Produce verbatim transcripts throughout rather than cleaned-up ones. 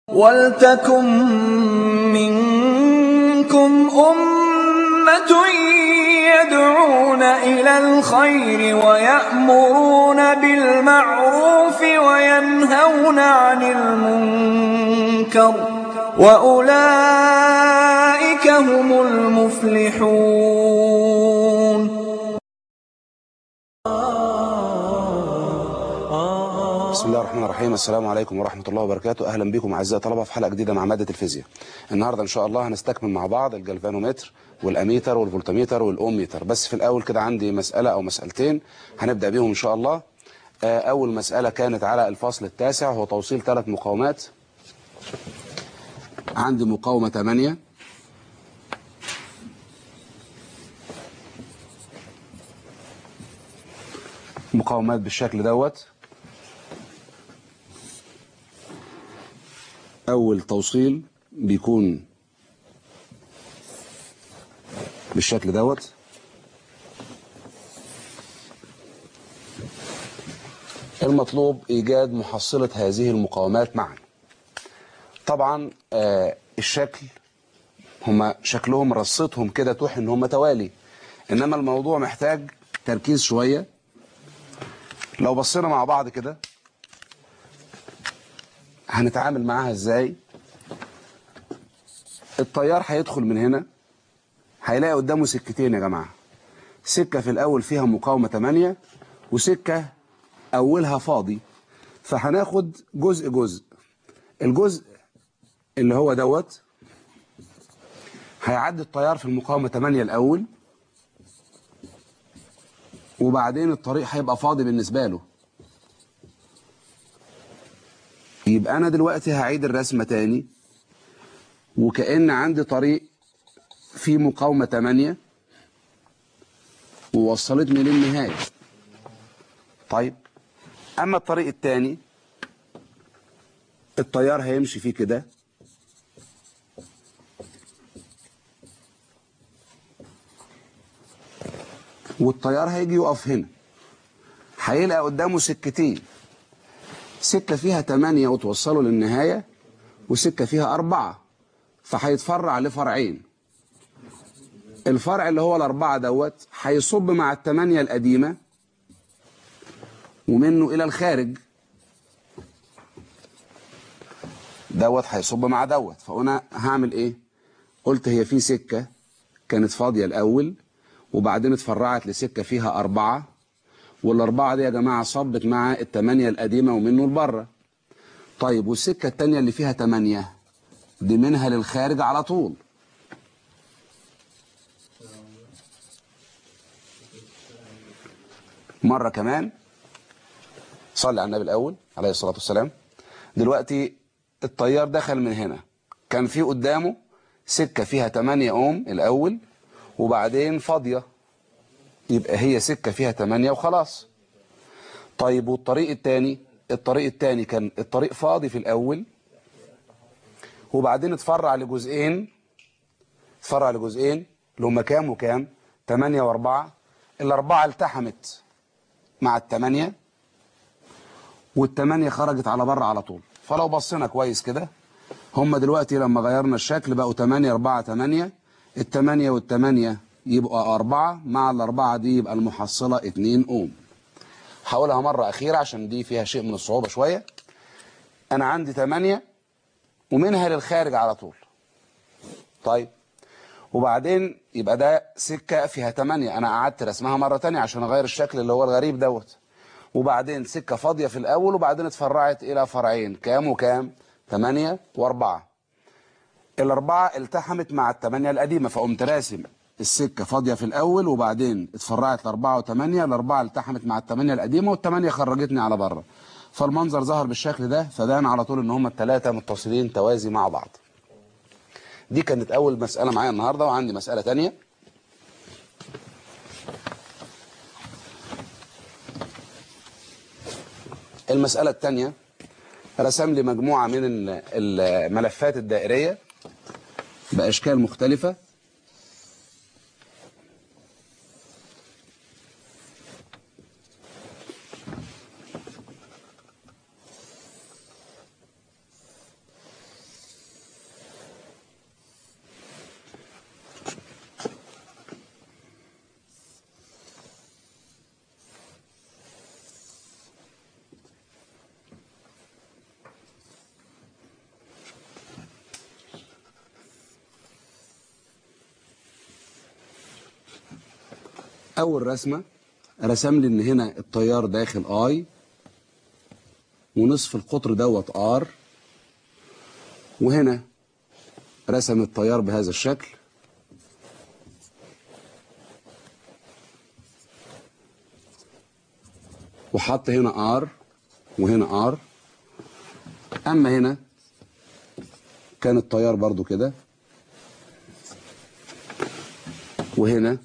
وَلْتَكُن مِّنكُمْ أُمَّةٌ يَدْعُونَ إِلَى الْخَيْرِ وَيَأْمُرُونَ بِالْمَعْرُوفِ وَيَنْهَوْنَ عَنِ الْمُنكَرِ ۚ وَأُولَٰئِكَ هُمُ الْمُفْلِحُونَ. بسم الله الرحمن الرحيم. السلام عليكم ورحمة الله وبركاته. أهلا بكم أعزائي الطلبة في حلقة جديدة مع مادة الفيزياء. النهاردة إن شاء الله هنستكمل مع بعض الجلفانومتر والأميتر والفولتميتر والأوميتر، بس في الأول كده عندي مسألة أو مسألتين هنبدأ بيهم إن شاء الله. أول مسألة كانت على الفصل التاسع، هو توصيل ثلاث مقاومات. عندي مقاومة ثمانية، مقاومات بالشكل دوت. أول توصيل بيكون بالشكل دوت. المطلوب إيجاد محصلة هذه المقاومات معا. طبعا آه الشكل هما شكلهم رصتهم كده توحي ان هما توالي، انما الموضوع محتاج تركيز شوية. لو بصينا مع بعض كده هنتعامل معاها ازاي. التيار هيدخل من هنا، هيلاقي قدامه سكتين يا جماعة. سكة في الأول فيها مقاومة ثمانية، وسكة أولها فاضي. فهناخد جزء جزء. الجزء اللي هو دوت هيعدي التيار في المقاومة ثمانية الأول، وبعدين الطريق هيبقى فاضي بالنسبة له. يبقى أنا دلوقتي هعيد الرسمة تاني، وكأن عندي طريق فيه مقاومة ثمانية ووصلتني للنهاية. طيب أما الطريق التاني التيار هيمشي فيه كده، والتيار هيجي يقف هنا. هيلاقي قدامه سكتين، سكة فيها ثمانية وتوصله للنهاية، وسكة فيها أربعة، فهيتفرع لفرعين. الفرع اللي هو الأربعة دوت هيصب مع الثمانية القديمة ومنه إلى الخارج. دوت هيصب مع دوت. فأنا هعمل إيه؟ قلت هي في سكة كانت فاضية الأول، وبعدين اتفرعت لسكة فيها أربعة، والأربعة دي يا جماعة صبت مع الثمانية القديمة ومنه لبره. طيب والسكة التانية اللي فيها ثمانية دي منها للخارج على طول. مرة كمان، صلي على النبي الأول عليه الصلاة والسلام. دلوقتي التيار دخل من هنا، كان في قدامه سكة فيها ثمانية أوم الأول، وبعدين فاضية، يبقى هي سكة فيها ثمانية وخلاص. طيب والطريق التاني، الطريق التاني كان الطريق فاضي في الأول، وبعدين اتفرع لجزئين، اتفرع لجزئين اللي هما كام وكام؟ ثمانية وأربعة. الأربعة التحمت مع الثمانية، والثمانية خرجت على بره على طول. فلو بصينا كويس كده، هما دلوقتي لما غيرنا الشكل بقوا ثمانية أربعة ثمانية. الثمانية والثمانية يبقى أربعة، مع الأربعة دي يبقى المحصلة اتنين أوم. هقولها مرة أخيرة عشان دي فيها شيء من الصعوبة شوية. أنا عندي ثمانية ومنها للخارج على طول. طيب وبعدين يبقى ده سكة فيها ثمانية، أنا قعدت رسمها مرة تانية عشان أغير الشكل اللي هو الغريب دوت. وبعدين سكة فاضية في الأول، وبعدين اتفرعت إلى فرعين، كام وكام؟ ثمانية وأربعة. الأربعة التحمت مع الثمانية القديمة، فقمت راسم السكة فاضية في الأول، وبعدين اتفرعت لأربعة وثمانية. الأربعة التحمت مع الثمانية القديمة، والثمانية خرجتني على بره. فالمنظر ظهر بالشكل ده، فبان على طول إن هما الثلاثة متصلين توازي مع بعض. دي كانت أول مسألة معايا النهاردة، وعندي مسألة تانية. المسألة التانية رسم لي مجموعة من الملفات الدائرية بأشكال مختلفة. اول رسمه رسم لي ان هنا التيار داخل اي ونصف القطر دوت ار، وهنا رسم التيار بهذا الشكل، وحط هنا ار وهنا ار. اما هنا كان التيار برضو كده، وهنا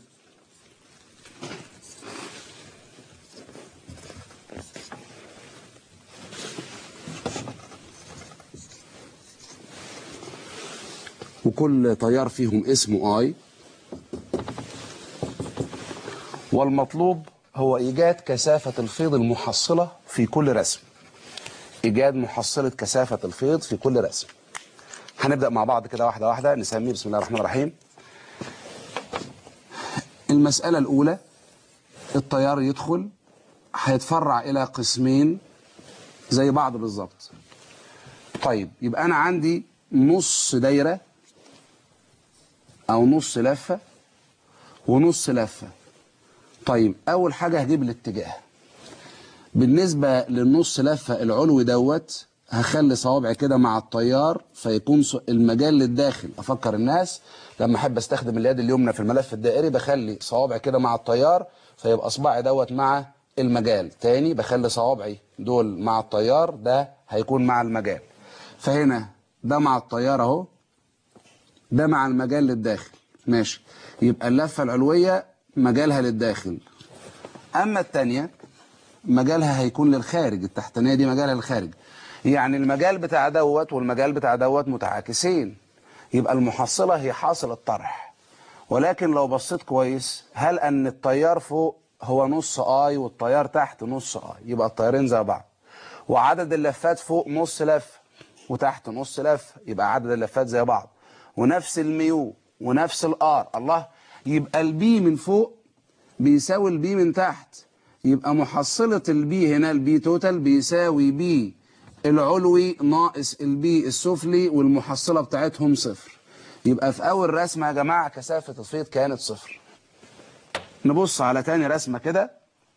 وكل تيار فيهم اسمه اي. والمطلوب هو ايجاد كثافة الفيض المحصلة في كل رسم، ايجاد محصلة كثافة الفيض في كل رسم. هنبدأ مع بعض كده واحدة واحدة، نسميه بسم الله الرحمن الرحيم. المسألة الأولى، التيار يدخل هيتفرع إلى قسمين زي بعض بالظبط. طيب يبقى أنا عندي نص دايرة أو نص لفة ونص لفة. طيب أول حاجة هجيب الاتجاه. بالنسبة للنص لفة العلوي دوت هخلي صوابعي كده مع التيار فيكون المجال للداخل. أفكر الناس لما أحب أستخدم اليد اليمنى في الملف الدائري بخلي صوابعي كده مع التيار فيبقى إصبعي دوت مع المجال. تاني بخلي صوابعي دول مع التيار، ده هيكون مع المجال. فهنا ده مع التيار أهو، ده مع المجال للداخل. ماشي، يبقى اللفة العلوية مجالها للداخل، أما التانية مجالها هيكون للخارج. التحتانية دي مجالها للخارج، يعني المجال بتاع دوت والمجال بتاع دوت متعاكسين، يبقى المحصلة هي حاصل الطرح. ولكن لو بصيت كويس هل أن التيار فوق هو نص آي والتيار تحت نص آي، يبقى التيارين زي بعض. وعدد اللفات فوق نص لفة وتحت نص لفة، يبقى عدد اللفات زي بعض. ونفس الميو ونفس الآر. الله، يبقى البي من فوق بيساوي البي من تحت، يبقى محصلة البي هنا البي توتال بيساوي بي العلوي ناقص البي السفلي، والمحصلة بتاعتهم صفر. يبقى في أول رسمة يا جماعة كثافة الفيض كانت صفر. نبص على تاني رسمة كده،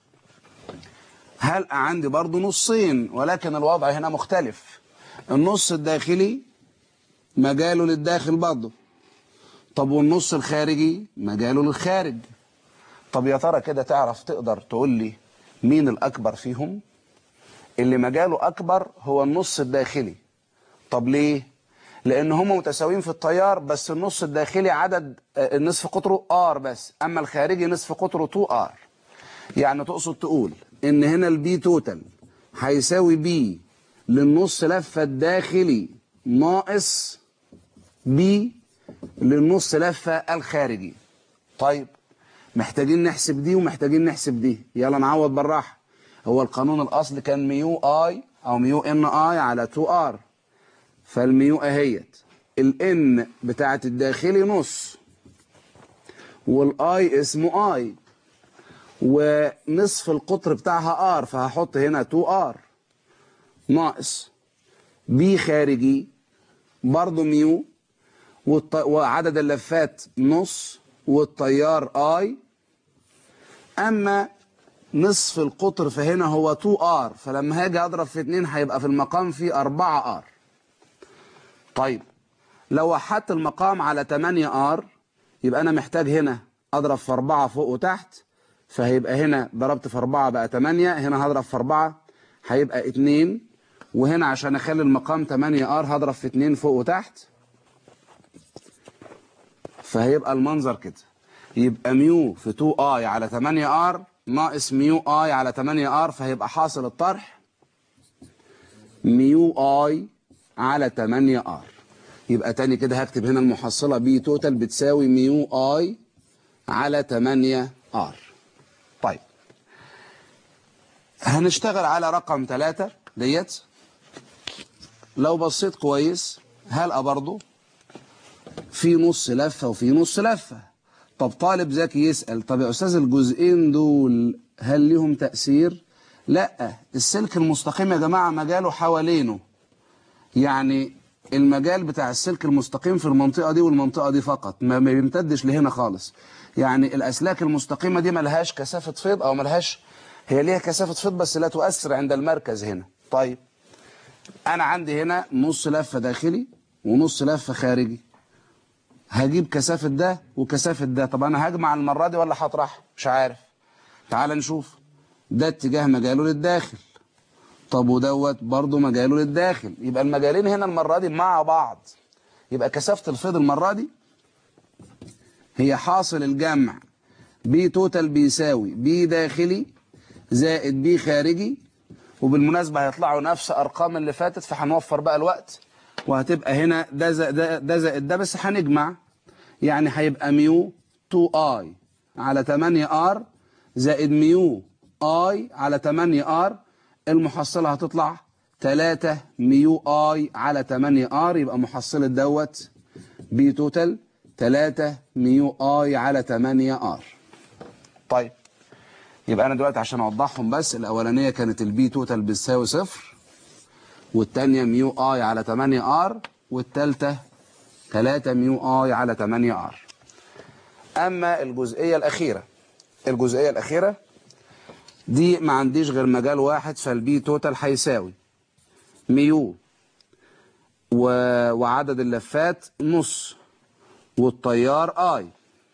هل عندي برضو نصين ولكن الوضع هنا مختلف. النص الداخلي مجاله للداخل برضه. طب والنص الخارجي مجاله للخارج. طب يا ترى كده تعرف تقدر تقول لي مين الأكبر فيهم؟ اللي مجاله أكبر هو النص الداخلي. طب ليه؟ لأن هم متساويين في التيار، بس النص الداخلي عدد النصف قطره R بس، أما الخارجي نصف قطره تو آر. يعني تقصد تقول إن هنا البي توتال هيساوي بي للنص لفة الداخلي ناقص بي للنص لفة الخارجي. طيب محتاجين نحسب دي ومحتاجين نحسب دي، يلا نعوض بالراحة. هو القانون الأصل كان ميو اي أو ميو ان اي على تو ار، فالميو اهيت الان بتاعت الداخلي نص والاي اسمه اي ونصف القطر بتاعها ار، فهحط هنا تو ار ناقص بي خارجي برضو ميو والط... وعدد اللفات نص والتيار اي، اما نصف القطر فهنا هو تو ار، فلما هاجي اضرب في اتنين هيبقى في المقام في اربعة ار. طيب لو وحدت المقام على تمانية ار يبقى انا محتاج هنا اضرب في اربعة فوق وتحت، فهيبقى هنا ضربت في اربعة بقى تمانية، هنا هضرب في اربعة هيبقى اتنين، وهنا عشان اخلي المقام تمانية ار هضرب في اتنين فوق وتحت، فهيبقى المنظر كده. يبقى ميو في تو اي على تمانية ار ناقص ميو اي على تمانية ار، فهيبقى حاصل الطرح ميو اي على تمانية ار. يبقى تاني كده هكتب هنا المحصلة بي توتال بتساوي ميو اي على تمانية ار. طيب هنشتغل على رقم ثلاثة ديت. لو بصيت كويس هلقى برضو في نص لفة وفي نص لفة. طب طالب ذكي يسأل طب يا أستاذ الجزئين دول هل ليهم تأثير؟ لا، السلك المستقيم يا جماعة مجاله حوالينه، يعني المجال بتاع السلك المستقيم في المنطقة دي والمنطقة دي فقط، ما ما بيمتدش لهنا خالص. يعني الأسلاك المستقيمة دي ملهاش كثافة فيض أو ملهاش، هي ليها كثافة فيض بس لا تؤثر عند المركز هنا. طيب أنا عندي هنا نص لفة داخلي ونص لفة خارجي، هجيب كثافة ده وكثافة ده. طب أنا هجمع المرة دي ولا هطرح؟ مش عارف. تعال نشوف. ده اتجاه مجاله للداخل، طب ودوت برضه مجاله للداخل، يبقى المجالين هنا المرة دي مع بعض. يبقى كثافة الفيض المرة دي هي حاصل الجمع بي توتال بيساوي بي داخلي زائد بي خارجي. وبالمناسبة هيطلعوا نفس أرقام اللي فاتت، فهنوفر بقى الوقت، وهتبقى هنا ده زائد ده, ده زائد ده بس هنجمع، يعني هيبقى ميو تو اي على تمانية ار زائد ميو اي على تمانية ار. المحصلة هتطلع تلاتة ميو اي على تمانية ار، يبقى محصلة دوت بي توتال تلاتة ميو اي على تمانية ار. طيب يبقى انا دلوقتي عشان اوضحهم بس، الاولانيه كانت البي توتال بتساوي صفر، والثانيه ميو اي على تمانية ار، والثالثه تلاتة ميو اي على تمانية ار. اما الجزئيه الاخيره، الجزئيه الاخيره دي ما عنديش غير مجال واحد، فالبي توتال هيساوي ميو و... وعدد اللفات نص والتيار اي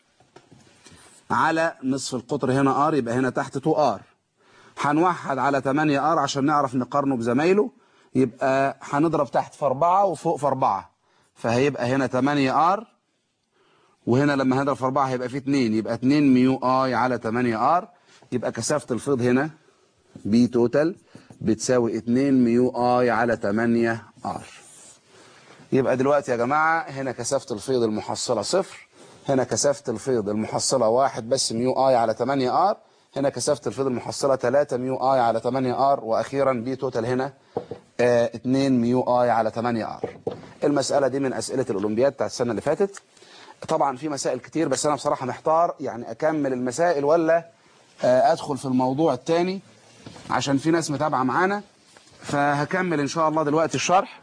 على نصف القطر هنا ار، يبقى هنا تحت اتنين ار. هنوحد على تمانية ار عشان نعرف نقارنه بزمايله، يبقى هنضرب تحت في اربعة وفوق في اربعة، فهيبقى هنا تمانية ار، وهنا لما هنضرب في اربعة هيبقى في اتنين، يبقى اتنين ميو اي على تمانية ار. يبقى كثافة الفيض هنا بي توتال بتساوي اتنين ميو اي على تمانية ار. يبقى دلوقتي يا جماعة هنا كثافة الفيض المحصلة صفر، هنا كثافة الفيض المحصلة واحد بس ميو اي على تمانية ار، هنا كثافة الفيض المحصلة تلاتة ميو اي على تمانية ار، واخيرا بي توتال هنا اه اتنين ميو اي على تمانية ار. المسألة دي من اسئلة الاولمبياد بتاعت السنة اللي فاتت. طبعا في مسائل كتير بس انا بصراحة محتار يعني اكمل المسائل ولا اه ادخل في الموضوع التاني، عشان في ناس متابعة معانا، فهكمل ان شاء الله دلوقتي الشرح.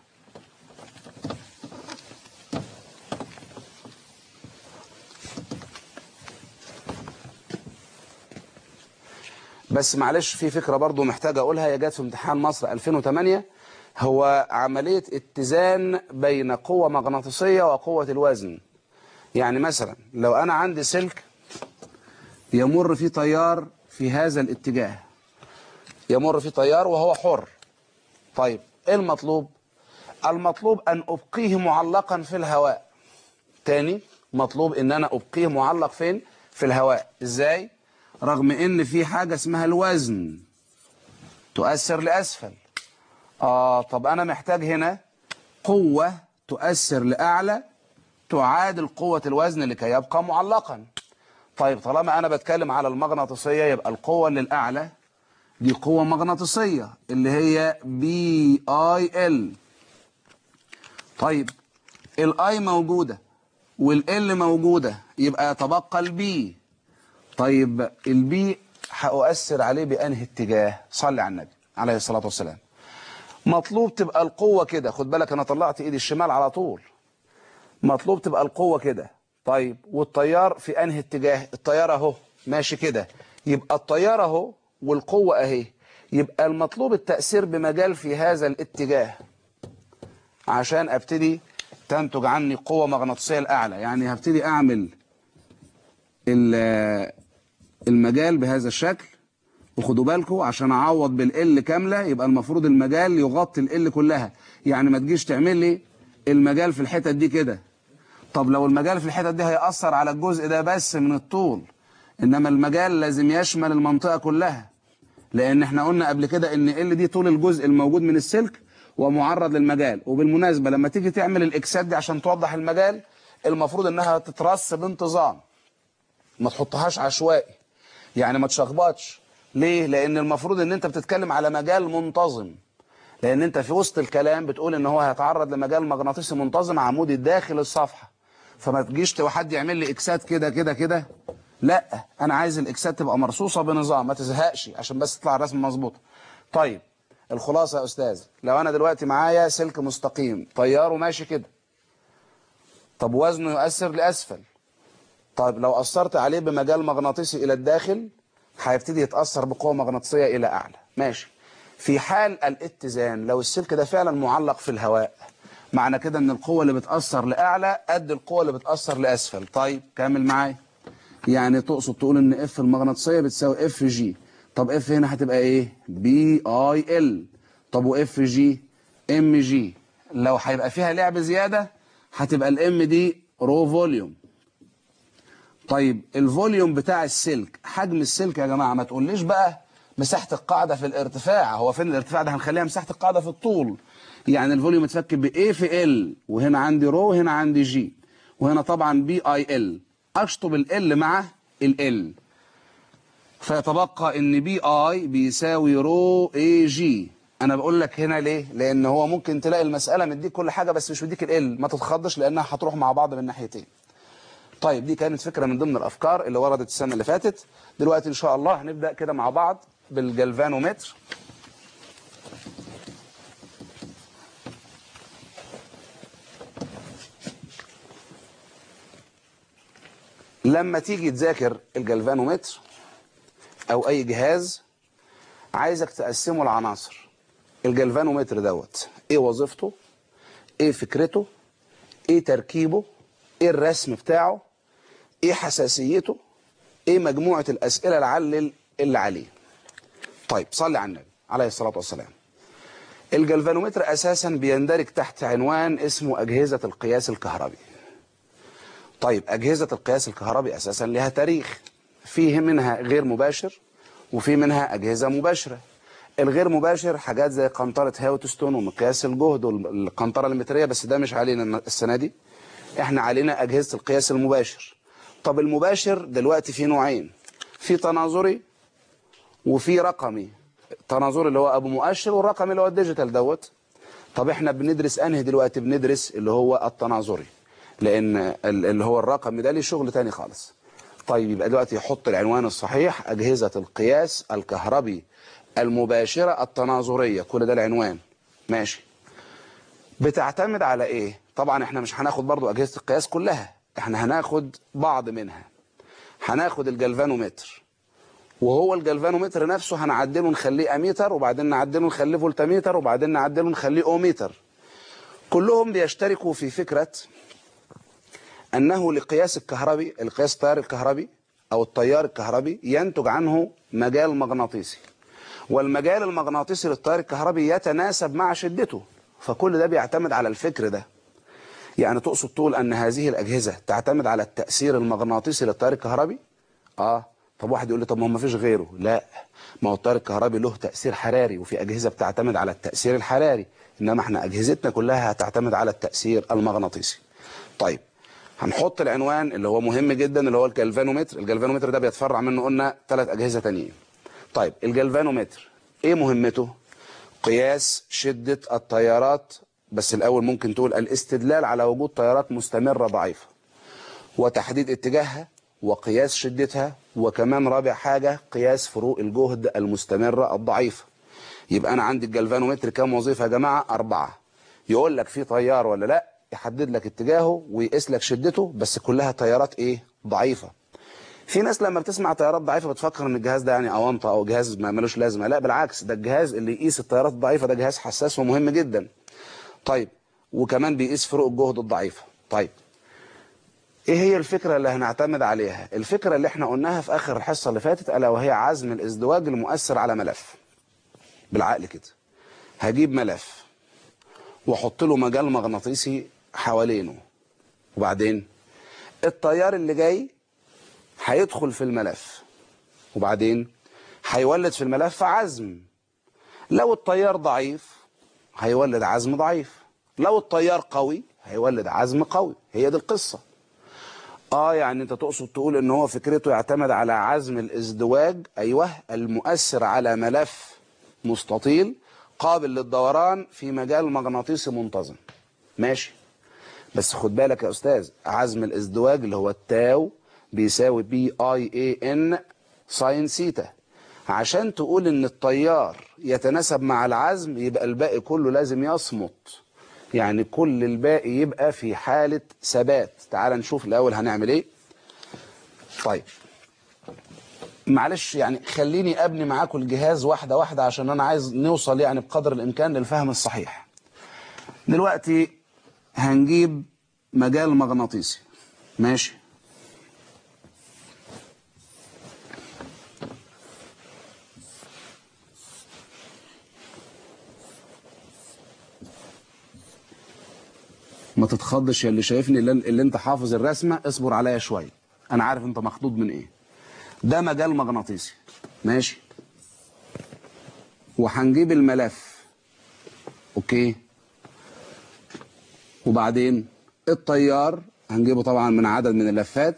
بس معلش في فكرة برضو محتاج أقولها، هي جت في امتحان مصر ألفين وتمانية، هو عملية اتزان بين قوة مغناطيسية وقوة الوزن. يعني مثلا لو أنا عندي سلك يمر فيه تيار في هذا الاتجاه، يمر فيه تيار وهو حر. طيب إيه المطلوب؟ المطلوب أن أبقيه معلقا في الهواء. تاني، مطلوب أن أنا أبقيه معلق فين؟ في الهواء. إزاي؟ رغم ان في حاجة اسمها الوزن تؤثر لأسفل. آه طب أنا محتاج هنا قوة تؤثر لأعلى تعادل قوة الوزن لكي يبقى معلقا. طيب طالما أنا بتكلم على المغناطيسية، يبقى القوة للأعلى دي قوة مغناطيسية اللي هي بي اي ال. طيب الاي موجودة والال موجودة، يبقى يتبقى البي. طيب البي هأؤثر عليه بأنهي اتجاه؟ صلي على النبي عليه الصلاة والسلام. مطلوب تبقى القوة كده، خد بالك أنا طلعت إيدي الشمال على طول. مطلوب تبقى القوة كده. طيب والتيار في أنهي اتجاه؟ التيار أهو ماشي كده، يبقى التيار أهو والقوة أهي، يبقى المطلوب التأثير بمجال في هذا الاتجاه عشان أبتدي تنتج عني قوة مغناطيسية الأعلى. يعني هبتدي أعمل المجال بهذا الشكل، وخدوا بالكم عشان اعوض بالال كامله يبقى المفروض المجال يغطي ال كلها. يعني ما تجيش تعمل لي المجال في الحتت دي كده، طب لو المجال في الحتت دي هيأثر على الجزء ده بس من الطول، انما المجال لازم يشمل المنطقه كلها، لان احنا قلنا قبل كده ان ال دي طول الجزء الموجود من السلك ومعرض للمجال. وبالمناسبه لما تيجي تعمل الاكسات دي عشان توضح المجال، المفروض انها تترص بانتظام، ما تحطهاش عشوائي، يعني ما تشخبطش. ليه؟ لان المفروض ان انت بتتكلم على مجال منتظم، لان انت في وسط الكلام بتقول ان هو هيتعرض لمجال مغناطيسي منتظم عمودي داخل الصفحه، فما تجيش حد يعمل لي اكسات كده كده كده، لا انا عايز الاكسات تبقى مرصوصه بنظام، ما تزهقش عشان بس تطلع الرسم مظبوط. طيب الخلاصة يا أستاذ، لو أنا دلوقتي معايا سلك مستقيم طياره ماشي كده، طب وزنه يؤثر لأسفل، طيب لو أثرت عليه بمجال مغناطيسي إلى الداخل هيبتدي يتأثر بقوة مغناطيسية إلى أعلى. ماشي. في حال الاتزان، لو السلك ده فعلا معلق في الهواء، معنى كده ان القوة اللي بتأثر لأعلى قد القوة اللي بتأثر لأسفل. طيب كمل معايا. يعني تقصد تقول ان اف المغناطيسية بتساوي اف جي. طب اف هنا هتبقى ايه؟ بي اي ال. طب واف جي؟ ام جي. لو هيبقى فيها لعب زيادة هتبقى الام دي رو فوليوم. طيب الفوليوم بتاع السلك، حجم السلك يا جماعة، ما تقوليش بقى مساحة القاعدة في الارتفاع. هو فين الارتفاع ده؟ هنخليها مساحة القاعدة في الطول. يعني الفوليوم متفك ب A في ال، وهنا عندي رو وهنا عندي جي، وهنا طبعا بي اي ال. اشطب ال ال مع ال ال، فيتبقى ان بي اي بيساوي رو اي جي. انا بقول لك هنا ليه؟ لان هو ممكن تلاقي المسألة مديك كل حاجة بس مش مديك ال ال، ما تتخضش لانها هتروح مع بعض من ناحيتين. طيب دي كانت فكرة من ضمن الأفكار اللي وردت السنة اللي فاتت. دلوقتي إن شاء الله هنبدأ كده مع بعض بالجلفانومتر. لما تيجي تذاكر الجلفانومتر أو أي جهاز، عايزك تقسمه لعناصر. الجلفانومتر دوت إيه وظيفته؟ إيه فكرته؟ إيه تركيبه؟ إيه الرسم بتاعه؟ إيه حساسيته؟ إيه مجموعة الأسئلة العلل اللي عليه؟ طيب صلي على النبي عليه الصلاة والسلام. الجلفانومتر أساسا بيندرج تحت عنوان اسمه أجهزة القياس الكهربي. طيب أجهزة القياس الكهربي أساسا لها تاريخ، فيه منها غير مباشر وفي منها أجهزة مباشرة. الغير مباشر حاجات زي قنطرة هاوتستون ومقياس الجهد والقنطرة المترية، بس ده مش علينا السنة دي، احنا علينا أجهزة القياس المباشر. طب المباشر دلوقتي في نوعين، في تناظري وفي رقمي. التناظري اللي هو أبو مؤشر، والرقمي اللي هو الديجيتال دوت. طب احنا بندرس انهي دلوقتي؟ بندرس اللي هو التناظري، لان اللي هو الرقمي ده ليه شغل تاني خالص. طيب يبقى دلوقتي يحط العنوان الصحيح أجهزة القياس الكهربي المباشرة التناظرية، كل ده العنوان. ماشي. بتعتمد على ايه؟ طبعا احنا مش هناخد برضو أجهزة القياس كلها، احنا هناخد بعض منها. هناخد الجلفانومتر، وهو الجلفانومتر نفسه هنعدله نخليه اميتر، وبعدين نعدله نخليه فولتميتر، وبعدين نعدله نخليه اوميتر. كلهم بيشتركوا في فكرة أنه لقياس الكهربي، القياس التيار الكهربي أو التيار الكهربي ينتج عنه مجال مغناطيسي، والمجال المغناطيسي للتيار الكهربي يتناسب مع شدته. فكل ده بيعتمد على الفكر ده. يعني تقصد تقول أن هذه الأجهزة تعتمد على التأثير المغناطيسي للتيار الكهربي؟ آه. طب واحد يقول لي طب ما هو ما فيش غيره. لا، ما هو التيار الكهربي له تأثير حراري، وفي أجهزة بتعتمد على التأثير الحراري، إنما احنا أجهزتنا كلها هتعتمد على التأثير المغناطيسي. طيب هنحط العنوان اللي هو مهم جدا اللي هو الجلفانومتر. الجلفانومتر ده بيتفرع منه قلنا ثلاث أجهزة تانيين. طيب الجلفانومتر ايه مهمته؟ قياس شدة التيارات، بس الأول ممكن تقول الاستدلال على وجود تيارات مستمرة ضعيفة، وتحديد اتجاهها، وقياس شدتها، وكمان رابع حاجة قياس فروق الجهد المستمرة الضعيفة. يبقى أنا عندي الجلفانومتر كام وظيفة يا جماعة؟ أربعة. يقول لك في تيار ولا لا، يحدد لك اتجاهه ويقيس لك شدته، بس كلها تيارات ايه؟ ضعيفة. في ناس لما بتسمع تيارات ضعيفة بتفكر ان الجهاز ده يعني اونطه او جهاز ما ملوش لازمة. لا بالعكس، ده الجهاز اللي يقيس التيارات الضعيفة ده جهاز حساس ومهم جدا. طيب وكمان بيقيس فروق الجهد الضعيفة. طيب ايه هي الفكرة اللي هنعتمد عليها؟ الفكرة اللي احنا قلناها في اخر الحصة اللي فاتت، الا وهي عزم الازدواج المؤثر على ملف. بالعقل كده هجيب ملف واحط له مجال مغناطيسي حوالينه، وبعدين التيار اللي جاي هيدخل في الملف، وبعدين هيولد في الملف عزم. لو التيار ضعيف هيولد عزم ضعيف، لو التيار قوي هيولد عزم قوي. هي دي القصة. اه يعني انت تقصد تقول ان هو فكرته يعتمد على عزم الازدواج، ايوه، المؤثر على ملف مستطيل قابل للدوران في مجال مغناطيسي منتظم. ماشي، بس خد بالك يا استاذ، عزم الازدواج اللي هو التاو بيساوي بي اي اي ان ساين سيتا. عشان تقول ان التيار يتناسب مع العزم يبقى الباقي كله لازم يصمت، يعني كل الباقي يبقى في حالة ثبات. تعال نشوف الاول هنعمل ايه. طيب معلش يعني خليني ابني معاكم الجهاز واحدة واحدة عشان انا عايز نوصل يعني بقدر الامكان للفهم الصحيح. دلوقتي هنجيب مجال مغناطيسي، ماشي. ما تتخضش يا اللي شايفني، اللي, اللي انت حافظ الرسمة اصبر عليا شوية، انا عارف انت مخضوض من ايه. ده مجال مغناطيسي، ماشي، وهنجيب الملف، اوكي، وبعدين التيار هنجيبه طبعا من عدد من اللفات،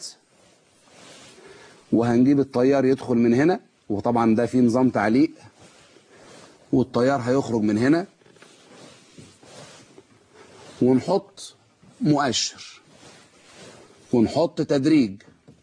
وهنجيب التيار يدخل من هنا، وطبعا ده فيه نظام تعليق، والتيار هيخرج من هنا، ونحط مؤشر ونحط تدريج.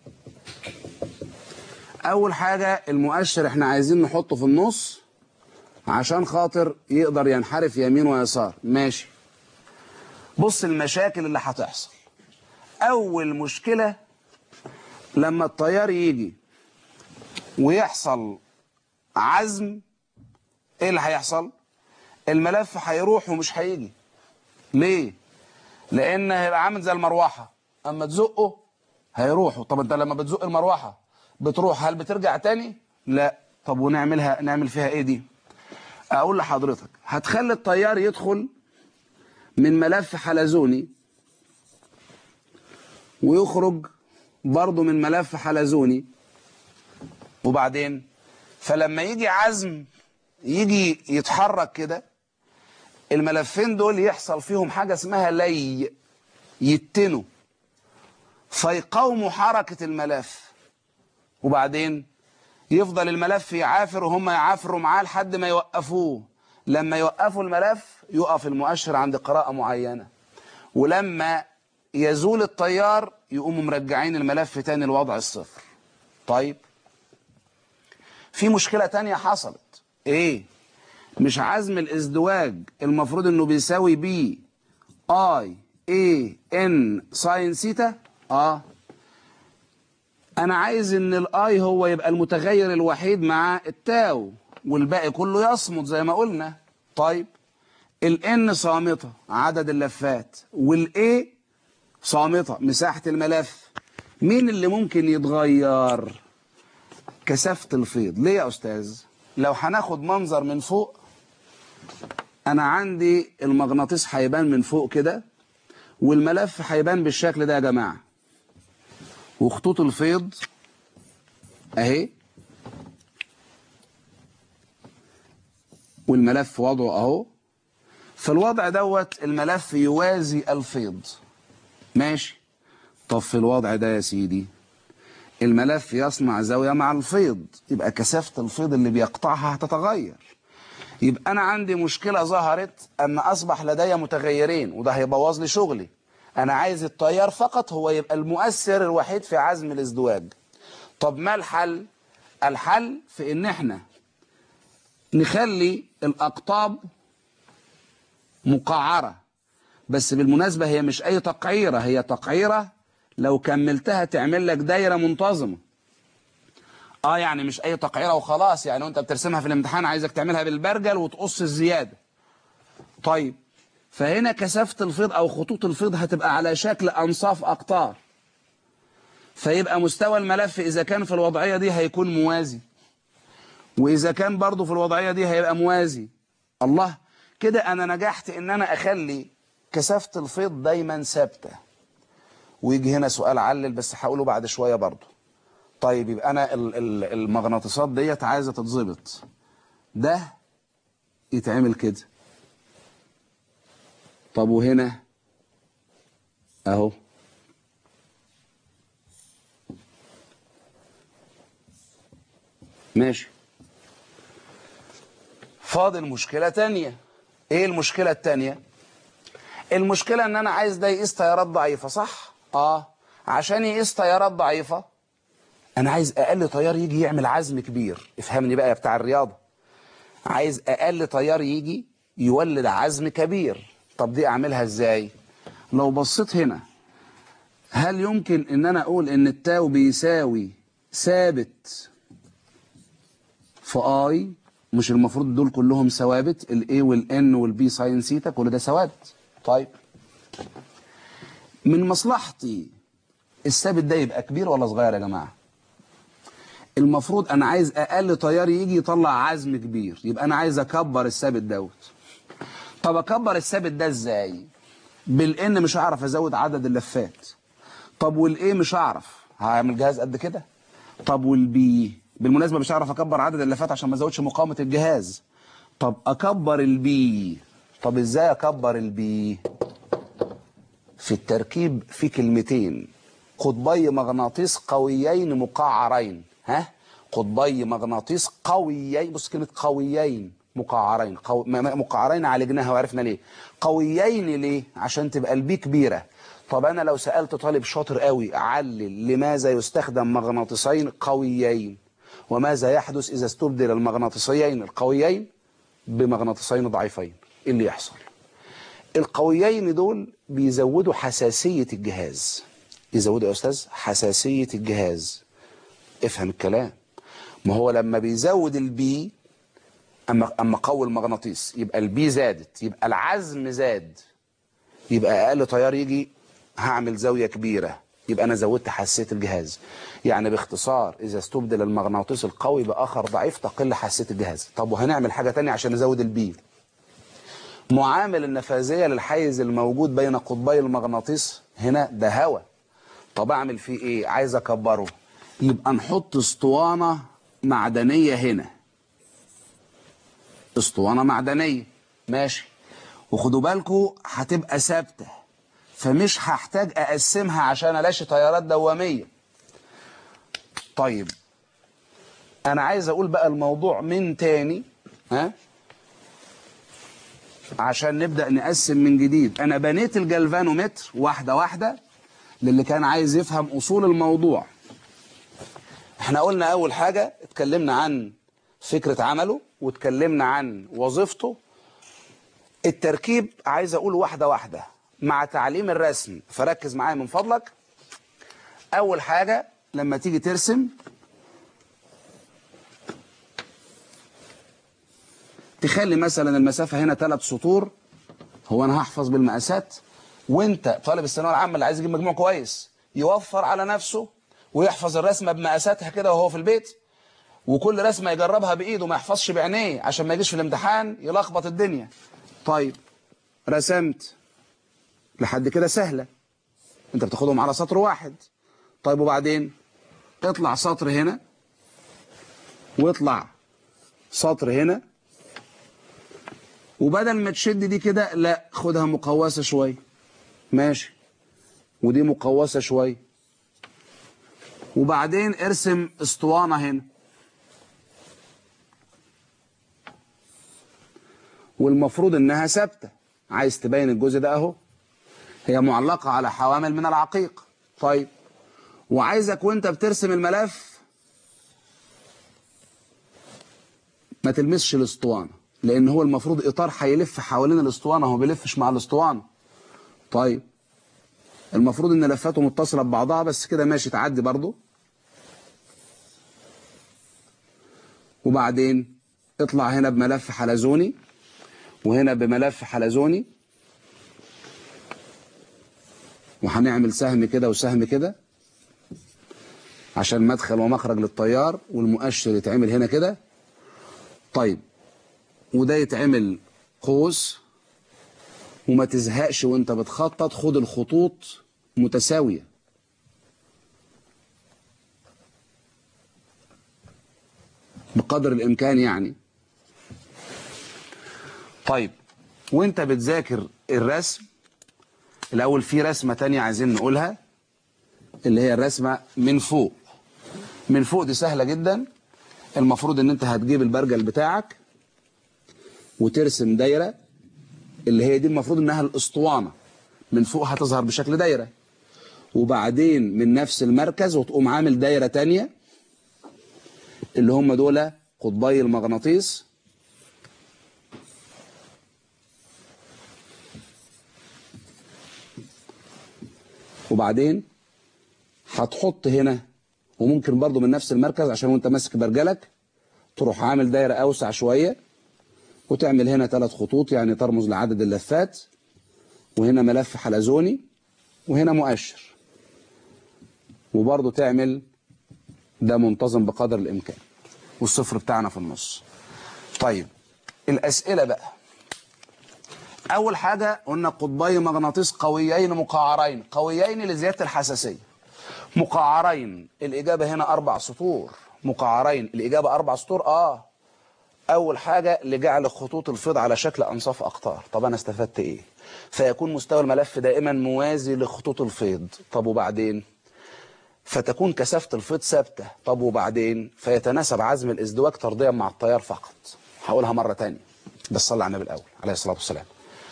اول حاجة المؤشر احنا عايزين نحطه في النص عشان خاطر يقدر ينحرف يمين ويسار، ماشي. بص المشاكل اللي هتحصل. اول مشكلة لما التيار يجي ويحصل عزم، ايه اللي هيحصل؟ الملف هيروح ومش هيجي. ليه؟ لان هيبقى عامل زي المروحة، اما تزقه هيروح. طب انت لما بتزق المروحة بتروح، هل بترجع تاني؟ لا. طب ونعملها نعمل فيها ايه دي؟ اقول لحضرتك هتخلي التيار يدخل من ملف حلزوني ويخرج برضه من ملف حلزوني، وبعدين فلما يجي عزم يجي يتحرك كده، الملفين دول يحصل فيهم حاجة اسمها لي، يتنوا فيقاوموا حركة الملف، وبعدين يفضل الملف يعافر وهم يعافروا معاه لحد ما يوقفوه. لما يوقفوا الملف يقف المؤشر عند قراءة معينة، ولما يزول التيار يقوموا مرجعين الملف تاني لوضع الصفر. طيب في مشكلة تانية حصلت، ايه؟ مش عزم الازدواج المفروض انه بيساوي بي اي اي ان ساين سيتا؟ اه انا عايز ان الاي هو يبقى المتغير الوحيد مع التاو والباقي كله يصمت زي ما قلنا. طيب الان صامتة عدد اللفات، والاي صامتة مساحة الملف، مين اللي ممكن يتغير؟ كثافة الفيض. ليه يا استاذ؟ لو هناخد منظر من فوق، انا عندي المغناطيس هيبان من فوق كده، والملف هيبان بالشكل ده يا جماعة، وخطوط الفيض اهي، والملف وضعه اهو. في الوضع دوت الملف يوازي الفيض، ماشي. طب في الوضع ده يا سيدي الملف يصنع زاوية مع الفيض، يبقى كثافة الفيض اللي بيقطعها هتتغير. يبقى أنا عندي مشكلة ظهرت أن أصبح لدي متغيرين، وده هيبوظ لي شغلي. أنا عايز التيار فقط هو يبقى المؤثر الوحيد في عزم الازدواج. طب ما الحل؟ الحل في إن إحنا نخلي الأقطاب مقعرة. بس بالمناسبة هي مش أي تقعيرة، هي تقعيرة لو كملتها تعمل لك دايرة منتظمة. اه يعني مش اي تقعيرة وخلاص، يعني وانت بترسمها في الامتحان عايزك تعملها بالبرجل وتقص الزيادة. طيب فهنا كثافة الفيض او خطوط الفيض هتبقى على شكل انصاف اقطار، فيبقى مستوى الملف اذا كان في الوضعية دي هيكون موازي، واذا كان برضو في الوضعية دي هيبقى موازي. الله، كده انا نجحت ان انا اخلي كثافة الفيض دايما ثابتة. ويجي هنا سؤال علل بس هقوله بعد شوية برضو. طيب يبقى انا المغناطيسات ديت عايزه تتظبط، ده يتعمل كده. طب وهنا اهو ماشي. فاضل مشكله تانية. ايه المشكله التانية؟ المشكله ان انا عايز ده يقيس تيارات ضعيفه، صح؟ اه عشان يقيس تيارات ضعيفه انا عايز اقل تيار يجي يعمل عزم كبير. افهمني بقى يا بتاع الرياضة، عايز اقل تيار يجي يولد عزم كبير. طب دي اعملها ازاي؟ لو بصيت هنا، هل يمكن ان انا اقول ان التاو بيساوي ثابت في اي؟ مش المفروض دول كلهم ثوابت، الاي والان والبي ساين سيتا كل ده ثوابت. طيب من مصلحتي الثابت ده يبقى كبير ولا صغير يا جماعه؟ المفروض انا عايز اقل تيار يجي يطلع عزم كبير، يبقى انا عايز اكبر الثابت دوت. طب اكبر الثابت ده ازاي؟ بالان مش هعرف ازود عدد اللفات. طب والايه مش هعرف، هعمل جهاز قد كده. طب والبي بالمناسبه مش هعرف اكبر عدد اللفات عشان ما ازودش مقاومه الجهاز. طب اكبر البي، طب ازاي اكبر البي؟ في التركيب في كلمتين: قطبي مغناطيس قويين مقعرين. ها، قطبي مغناطيس قويين، بص كلمه قويين مقعرين. قو... مقعرين عالجناها وعرفنا ليه. قويين ليه؟ عشان تبقى البي كبيره. طب انا لو سالت طالب شاطر قوي علل لماذا يستخدم مغناطيسين قويين وماذا يحدث اذا استبدل المغناطيسيين القويين بمغناطيسين ضعيفين، ايه اللي يحصل؟ القويين دول بيزودوا حساسيه الجهاز. يزودوا يا استاذ حساسيه الجهاز. افهم الكلام. ما هو لما بيزود البي، اما اما قوي المغناطيس يبقى البي زادت، يبقى العزم زاد، يبقى اقل تيار يجي هعمل زاويه كبيره، يبقى انا زودت حساسيه الجهاز. يعني باختصار اذا استبدل المغناطيس القوي باخر ضعيف تقل حساسيه الجهاز. طب وهنعمل حاجه ثانيه عشان نزود البي. معامل النفاذيه للحيز الموجود بين قطبي المغناطيس هنا ده هواء. طب اعمل فيه ايه؟ عايز اكبره، يبقى نحط اسطوانه معدنيه هنا. اسطوانه معدنيه ماشي، وخدوا بالكم هتبقى ثابته، فمش هحتاج اقسمها عشان الاشي تيارات دواميه. طيب انا عايز اقول بقى الموضوع من تاني، ها، عشان نبدا نقسم من جديد. انا بنيت الجلفانومتر واحده واحده للي كان عايز يفهم اصول الموضوع. احنا قلنا اول حاجه اتكلمنا عن فكره عمله واتكلمنا عن وظيفته. التركيب عايز اقول واحده واحده مع تعليم الرسم، فركز معايا من فضلك. اول حاجه لما تيجي ترسم تخلي مثلا المسافه هنا ثلاث سطور. هو انا هحفظ بالمقاسات، وانت طالب الثانويه العامه اللي عايز يجيب مجموع كويس يوفر على نفسه ويحفظ الرسمه بمقاساتها كده وهو في البيت، وكل رسمه يجربها بايده ما يحفظش بعينيه عشان ما يجيش في الامتحان يلخبط الدنيا. طيب رسمت لحد كده سهله، انت بتاخدهم على سطر واحد. طيب وبعدين اطلع سطر هنا واطلع سطر هنا، وبدل ما تشد دي كده لا خدها مقوسه شويه ماشي، ودي مقوسه شويه، وبعدين ارسم اسطوانه هنا، والمفروض انها ثابته. عايز تبين الجزء ده اهو، هي معلقه على حوامل من العقيق. طيب وعايزك وانت بترسم الملف ما تلمسش الاسطوانه، لان هو المفروض اطار هيلف حوالين الاسطوانه، هو بيلفش مع الاسطوانه. طيب المفروض ان لفاته متصله ببعضها بس كده ماشي، تعدي برضو. وبعدين اطلع هنا بملف حلزوني وهنا بملف حلزوني، وهنعمل سهم كده وسهم كده عشان مدخل ومخرج للتيار، والمؤشر يتعمل هنا كده. طيب وده يتعمل قوس، وما تزهقش وانت بتخطط، خد الخطوط متساوية. بقدر الامكان يعني. طيب وانت بتذاكر الرسم الاول في رسمة تانية عايزين نقولها، اللي هي الرسمة من فوق. من فوق دي سهلة جدا. المفروض ان انت هتجيب البرجل بتاعك وترسم دايرة، اللي هي دي المفروض انها الاسطوانة، من فوق هتظهر بشكل دايرة، وبعدين من نفس المركز وتقوم عامل دايرة تانية اللي هم دول قطبي المغناطيس. وبعدين هتحط هنا، وممكن برضو من نفس المركز عشان وانت ماسك برجلك تروح عامل دايرة أوسع شوية وتعمل هنا ثلاث خطوط يعني ترمز لعدد اللفات، وهنا ملف حلزوني وهنا مؤشر، وبرضو تعمل ده منتظم بقدر الإمكان، والصفر بتاعنا في النص. طيب الأسئلة بقى. أول حاجة قلنا قطبي مغناطيس قويين مقعرين، قويين لزيادة الحساسية. مقعرين الإجابة هنا أربع سطور. مقعرين الإجابة أربع سطور. آه أول حاجة لجعل خطوط الفيض على شكل أنصاف أقطار. طب أنا استفدت إيه؟ فيكون مستوى الملف دائما موازي لخطوط الفيض. طب وبعدين؟ فتكون كثافة الفيض ثابتة. طب وبعدين؟ فيتناسب عزم الازدواج طرديا مع التيار فقط. هقولها مرة تانية بس صلى على النبي الأول عليه الصلاة والسلام.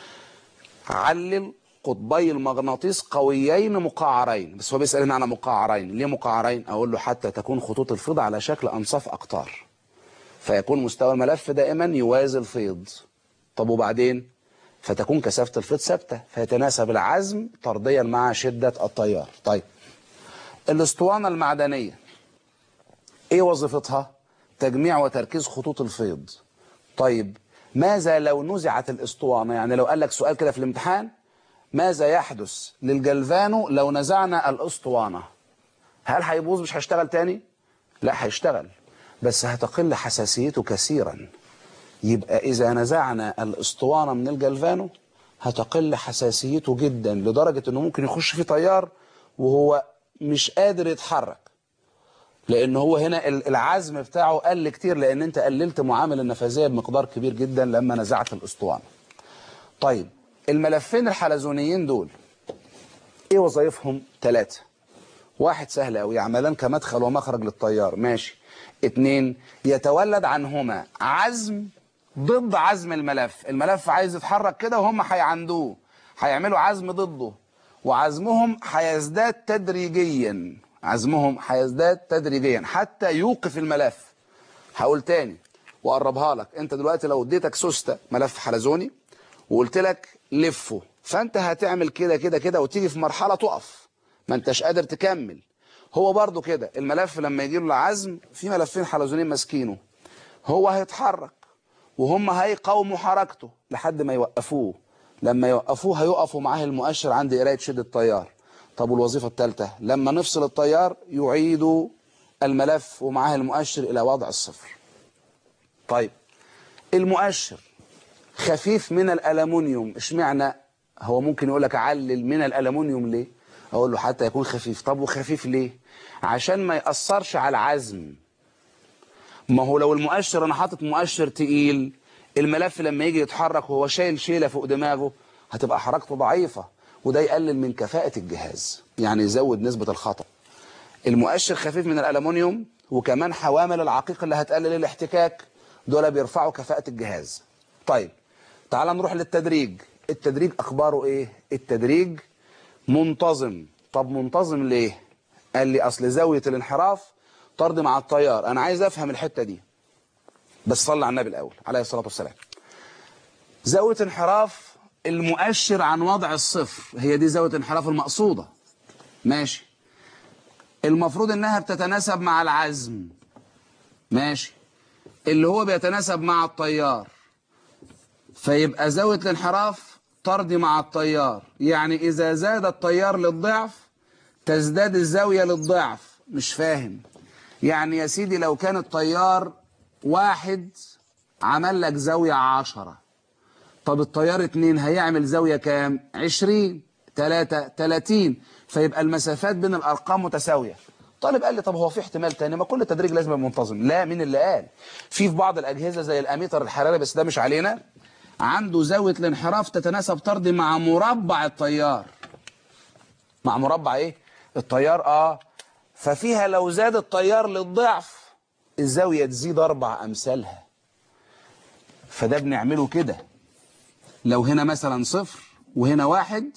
علل قطبي المغناطيس قويين مقعرين، بس هو بيسألني على مقعرين. ليه مقعرين؟ أقول له حتى تكون خطوط الفيض على شكل أنصاف أقطار، فيكون مستوى الملف دائما يوازي الفيض. طب وبعدين؟ فتكون كثافة الفيض ثابتة، فيتناسب العزم طرديا مع شدة التيار. طيب الاسطوانة المعدنية ايه وظيفتها؟ تجميع وتركيز خطوط الفيض. طيب ماذا لو نزعت الاسطوانة؟ يعني لو قال لك سؤال كده في الامتحان، ماذا يحدث للجلفانو لو نزعنا الاسطوانة؟ هل هيبوظ مش هيشتغل تاني؟ لا هيشتغل، بس هتقل حساسيته كثيرا. يبقى إذا نزعنا الاسطوانة من الجلفانو هتقل حساسيته جدا لدرجة انه ممكن يخش في تيار وهو مش قادر يتحرك، لان هو هنا العزم بتاعه قل كتير، لان انت قللت معامل النفاذية بمقدار كبير جدا لما نزعت الاسطوانة. طيب الملفين الحلزونيين دول ايه وظائفهم؟ ثلاثة. واحد سهل قوي، يعملان كمدخل ومخرج للتيار. ماشي. اتنين، يتولد عنهما عزم ضد عزم الملف. الملف عايز يتحرك كده وهم هيعندوه، هيعملوا عزم ضده، وعزمهم هيزداد تدريجيا. عزمهم هيزداد تدريجيا حتى يوقف الملف. هقول تاني وقربها لك. انت دلوقتي لو اديتك سوستة ملف حلزوني وقلت لك لفه، فانت هتعمل كده كده كده وتيجي في مرحلة تقف، ما انتش قادر تكمل. هو برضو كده الملف لما يجي له العزم، في ملفين حلزونين ماسكينه، هو هيتحرك وهم هيقاوموا حركته لحد ما يوقفوه. لما يوقفوه هيقفوا معاه المؤشر عند قراية شدة التيار. طب والوظيفة الثالثة لما نفصل التيار يعيدوا الملف ومعاه المؤشر إلى وضع الصفر. طيب المؤشر خفيف من الألمنيوم، اشمعنى؟ هو ممكن يقول لك علل من الألمنيوم ليه؟ أقول له حتى يكون خفيف. طب وخفيف ليه؟ عشان ما يأثرش على العزم. ما هو لو المؤشر أنا حاطط مؤشر تقيل، الملف لما يجي يتحرك وهو شايل شيلة فوق دماغه هتبقى حركته ضعيفة، وده يقلل من كفاءة الجهاز، يعني يزود نسبة الخطأ. المؤشر خفيف من الألمنيوم، وكمان حوامل العقيق اللي هتقلل الاحتكاك دول بيرفعوا كفاءة الجهاز. طيب تعال نروح للتدريج. التدريج أخباره إيه؟ التدريج منتظم. طب منتظم ليه؟ قال لي أصل زاوية الانحراف طرد مع التيار. أنا عايز أفهم الحتة دي بس صلى على النبي الأول عليه الصلاة والسلام. زاوية انحراف المؤشر عن وضع الصفر، هي دي زاوية الانحراف المقصودة. ماشي. المفروض إنها بتتناسب مع العزم. ماشي. اللي هو بيتناسب مع التيار، فيبقى زاوية الانحراف طردي مع التيار. يعني إذا زاد التيار للضعف تزداد الزاوية للضعف. مش فاهم؟ يعني يا سيدي لو كان التيار واحد عمل لك زاوية عشرة، طب التيار اتنين هيعمل زاوية كام؟ عشرين. تلاتة تلاتين. فيبقى المسافات بين الأرقام متساوية. طالب قال لي طب هو في احتمال تاني؟ ما كل تدريج لازم يبقى منتظم. لا، مين اللي قال؟ في في بعض الأجهزة زي الأميتر الحراري، بس ده مش علينا، عنده زاوية الانحراف تتناسب طردي مع مربع التيار. مع مربع ايه؟ التيار. اه ففيها لو زاد التيار للضعف الزاوية تزيد أربع أمثالها. فده بنعمله كده. لو هنا مثلا صفر وهنا واحد،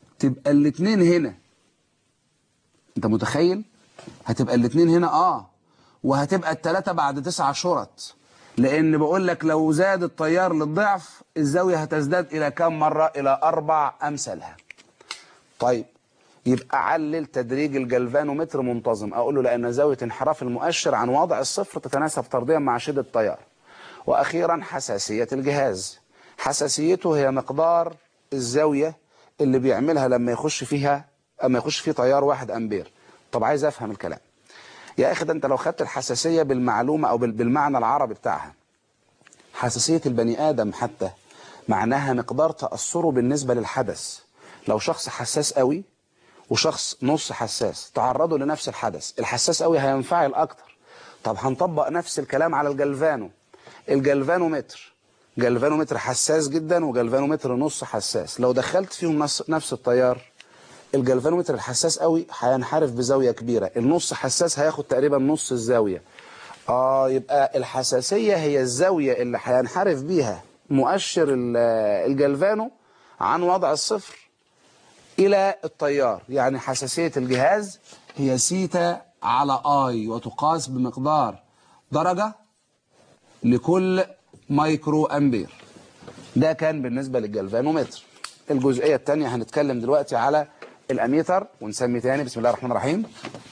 تبقى الاتنين هنا، انت متخيل؟ هتبقى الاتنين هنا اه وهتبقى التلاتة بعد تسعة شرط، لأن بقول لك لو زاد التيار للضعف الزاوية هتزداد إلى كم مرة؟ إلى أربع أمثالها. طيب يبقى علل تدريج الجلفانومتر منتظم. أقول له لأن زاوية انحراف المؤشر عن وضع الصفر تتناسب طرديا مع شدة التيار. وأخيرا حساسية الجهاز. حساسيته هي مقدار الزاوية اللي بيعملها لما يخش فيها أما يخش فيه تيار واحد أمبير. طب عايز أفهم الكلام يا أخي، ده أنت لو خدت الحساسية بالمعلومة أو بالمعنى العربي بتاعها، حساسية البني آدم حتى معناها مقدار تأثره بالنسبة للحدث. لو شخص حساس قوي وشخص نص حساس تعرضوا لنفس الحدث، الحساس قوي هينفعل أكتر. طب هنطبق نفس الكلام على الجلفانو. الجلفانومتر جلفانومتر حساس جدا وجلفانومتر نص حساس، لو دخلت فيهم نفس التيار الجلفانومتر الحساس قوي هينحرف بزاوية كبيرة، النص حساس هياخد تقريبا نص الزاوية. اه يبقى الحساسية هي الزاوية اللي هينحرف بيها مؤشر الجلفانو عن وضع الصفر إلى التيار. يعني حساسية الجهاز هي سيتا على آي، وتقاس بمقدار درجة لكل مايكرو أمبير. ده كان بالنسبة للجلفانومتر. الجزئية الثانية هنتكلم دلوقتي على الأميتر، ونسمي تاني بسم الله الرحمن الرحيم.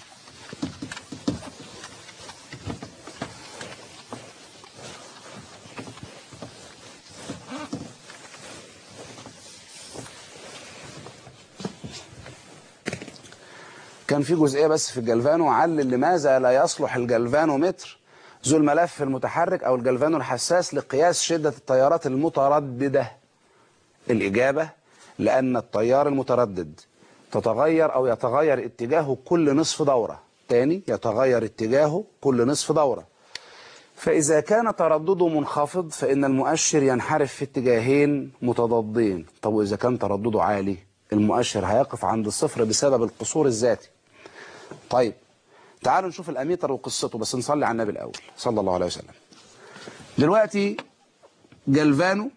كان في جزئية بس في الجلفانو، علل لماذا لا يصلح الجلفانومتر ذو الملف المتحرك أو الجلفانو الحساس لقياس شدة التيارات المترددة. الإجابة لأن التيار المتردد تتغير أو يتغير اتجاهه كل نصف دورة. تاني، يتغير اتجاهه كل نصف دورة. فإذا كان تردده منخفض فإن المؤشر ينحرف في اتجاهين متضادين. طب وإذا كان تردده عالي المؤشر هيقف عند الصفر بسبب القصور الذاتي. طيب تعالوا نشوف الأميتر وقصته، بس نصلي على النبي الأول صلى الله عليه وسلم. دلوقتي جلفانو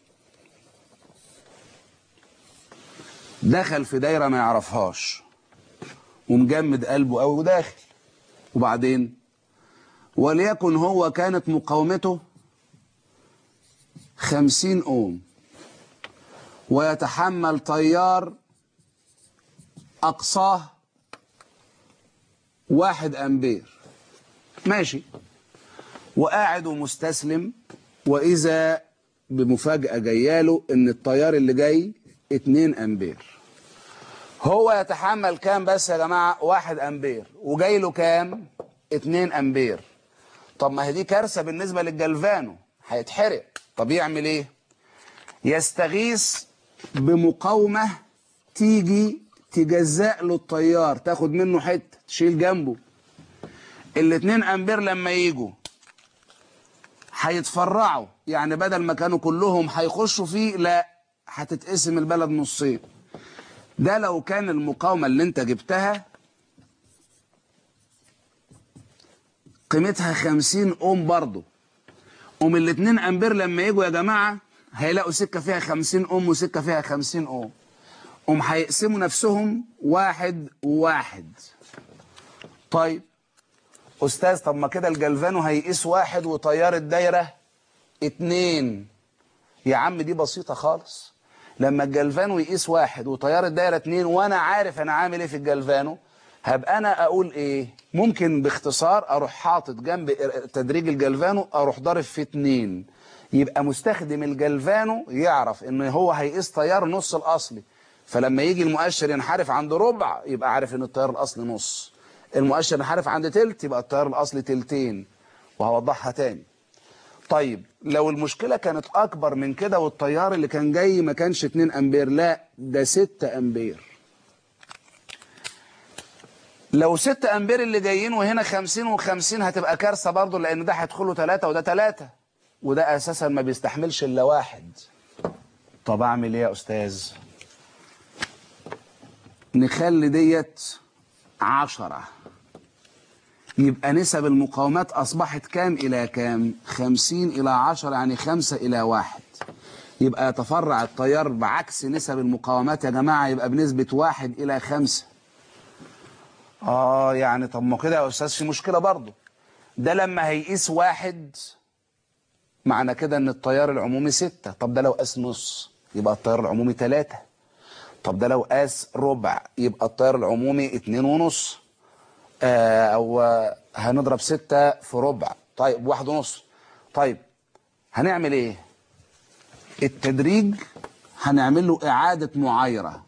دخل في دايرة ما يعرفهاش ومجمد قلبه قوي وداخل، وبعدين وليكن هو كانت مقاومته خمسين اوم ويتحمل تيار أقصاه واحد أمبير، ماشي، وقاعد ومستسلم، وإذا بمفاجأة جاياله إن التيار اللي جاي اتنين أمبير. هو يتحمل كام بس يا جماعة؟ واحد أمبير، وجاي له كام؟ اتنين أمبير. طب ما هي دي كارثة بالنسبة للجلفانو، هيتحرق. طب يعمل إيه؟ يستغيث بمقاومة تيجي تجزأ له التيار، تاخد منه حتة تشيل جنبه. الاتنين أمبير لما يجوا هيتفرعوا، يعني بدل ما كانوا كلهم هيخشوا فيه، لا، هتتقسم البلد نصين. ده لو كان المقاومة اللي انت جبتها قيمتها خمسين اوم برضو، ومن الاتنين امبير لما يجوا يا جماعة هيلاقوا سكة فيها خمسين اوم وسكة فيها خمسين اوم، هم هيقسموا نفسهم واحد وواحد. طيب أستاذ، طب ما كده الجلفانو هيقيس واحد وتيار الدايرة اتنين. يا عم دي بسيطة خالص. لما الجلفانو يقيس واحد وتيار الدايرة اتنين وأنا عارف أنا عامل إيه في الجلفانو، هبقى أنا أقول إيه؟ ممكن باختصار أروح حاطط جنب تدريج الجلفانو أروح ضارب في اتنين، يبقى مستخدم الجلفانو يعرف إن هو هيقيس تيار نص الأصلي، فلما يجي المؤشر ينحرف عند ربع يبقى عارف إن التيار الأصلي نص. المؤشر ينحرف عند تلت يبقى التيار الأصلي تلتين، وهوضحها تاني. طيب لو المشكلة كانت أكبر من كده والتيار اللي كان جاي ما كانش اتنين أمبير، لا ده ستة أمبير. لو ستة أمبير اللي جايين وهنا خمسين وخمسين هتبقى كارثة برضه، لأن ده هيدخله تلاتة وده تلاتة، وده أساسا ما بيستحملش إلا واحد. طب أعمل إيه يا أستاذ؟ نخلي ديت عشرة، يبقى نسب المقاومات أصبحت كام إلى كام؟ خمسين إلى عشرة، يعني خمسة إلى واحد. يبقى يتفرع التيار بعكس نسب المقاومات يا جماعة، يبقى بنسبة واحد إلى خمسة. آه يعني طب ما كده يا أستاذ في مشكلة برضه. ده لما هيقيس واحد معنى كده ان التيار العمومي ستة. طب ده لو قاس نص يبقى التيار العمومي تلاتة. طب ده لو قاس ربع يبقى التيار العمومي اتنين ونص. آه او هنضرب ستة في ربع، طيب واحد ونص. طيب هنعمل ايه؟ التدريج هنعمل له اعادة معايرة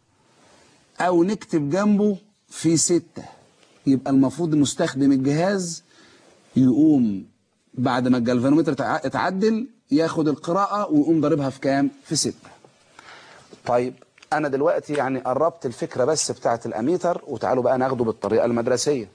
او نكتب جنبه في ستة. يبقى المفروض مستخدم الجهاز يقوم بعد ما الجلفانومتر اتعدل ياخد القراءة ويقوم ضاربها في كام؟ في ستة. طيب انا دلوقتي يعني قربت الفكرة بس بتاعت الاميتر، وتعالوا بقى ناخده بالطريقة المدرسية.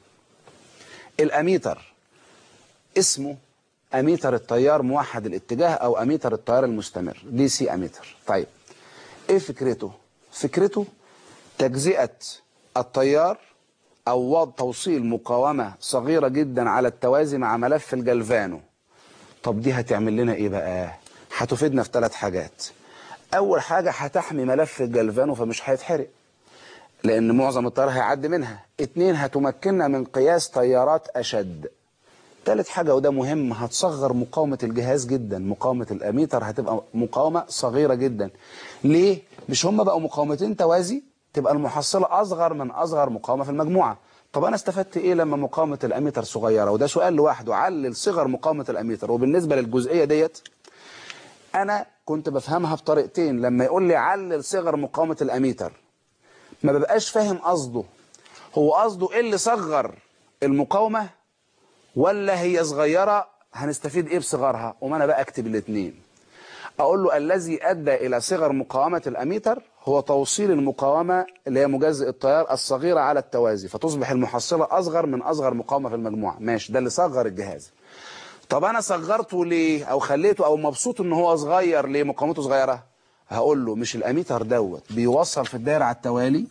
الاميتر اسمه اميتر التيار موحد الاتجاه او اميتر التيار المستمر، دي سي اميتر. طيب ايه فكرته؟ فكرته تجزئة التيار او وضع توصيل مقاومة صغيرة جدا على التوازي مع ملف الجلفانو. طب دي هتعمل لنا ايه بقى؟ هتفيدنا في ثلاث حاجات. اول حاجة هتحمي ملف الجلفانو فمش هيتحرق لان معظم التيار هيعدي منها. اتنين هتمكننا من قياس تيارات اشد. تالت حاجة وده مهم، هتصغر مقاومة الجهاز جدا. مقاومة الاميتر هتبقى مقاومة صغيرة جدا. ليه؟ مش هما بقوا مقاومتين توازي تبقى المحصلة اصغر من اصغر مقاومة في المجموعة. طب انا استفدت ايه لما مقاومة الاميتر صغيرة؟ وده سؤال لوحده، علل صغر مقاومة الاميتر. وبالنسبة للجزئية ديت انا كنت بفهمها بطريقتين. لما يقول لي علل صغر مقاومة الاميتر ما ببقاش فاهم قصده. هو قصده ايه اللي صغر المقاومة ولا هي صغيرة هنستفيد ايه بصغرها؟ وما انا بقى اكتب الاثنين. اقول له الذي ادى الى صغر مقاومة الاميتر هو توصيل المقاومة اللي هي مجزء التيار الصغيرة على التوازي فتصبح المحصلة اصغر من اصغر مقاومة في المجموعة. ماشي، ده اللي صغر الجهاز. طب انا صغرته ليه او خليته او مبسوط ان هو صغير ليه مقاومته صغيرة؟ هقول له مش الاميتر دوت بيوصل في الدايرة على التوالي؟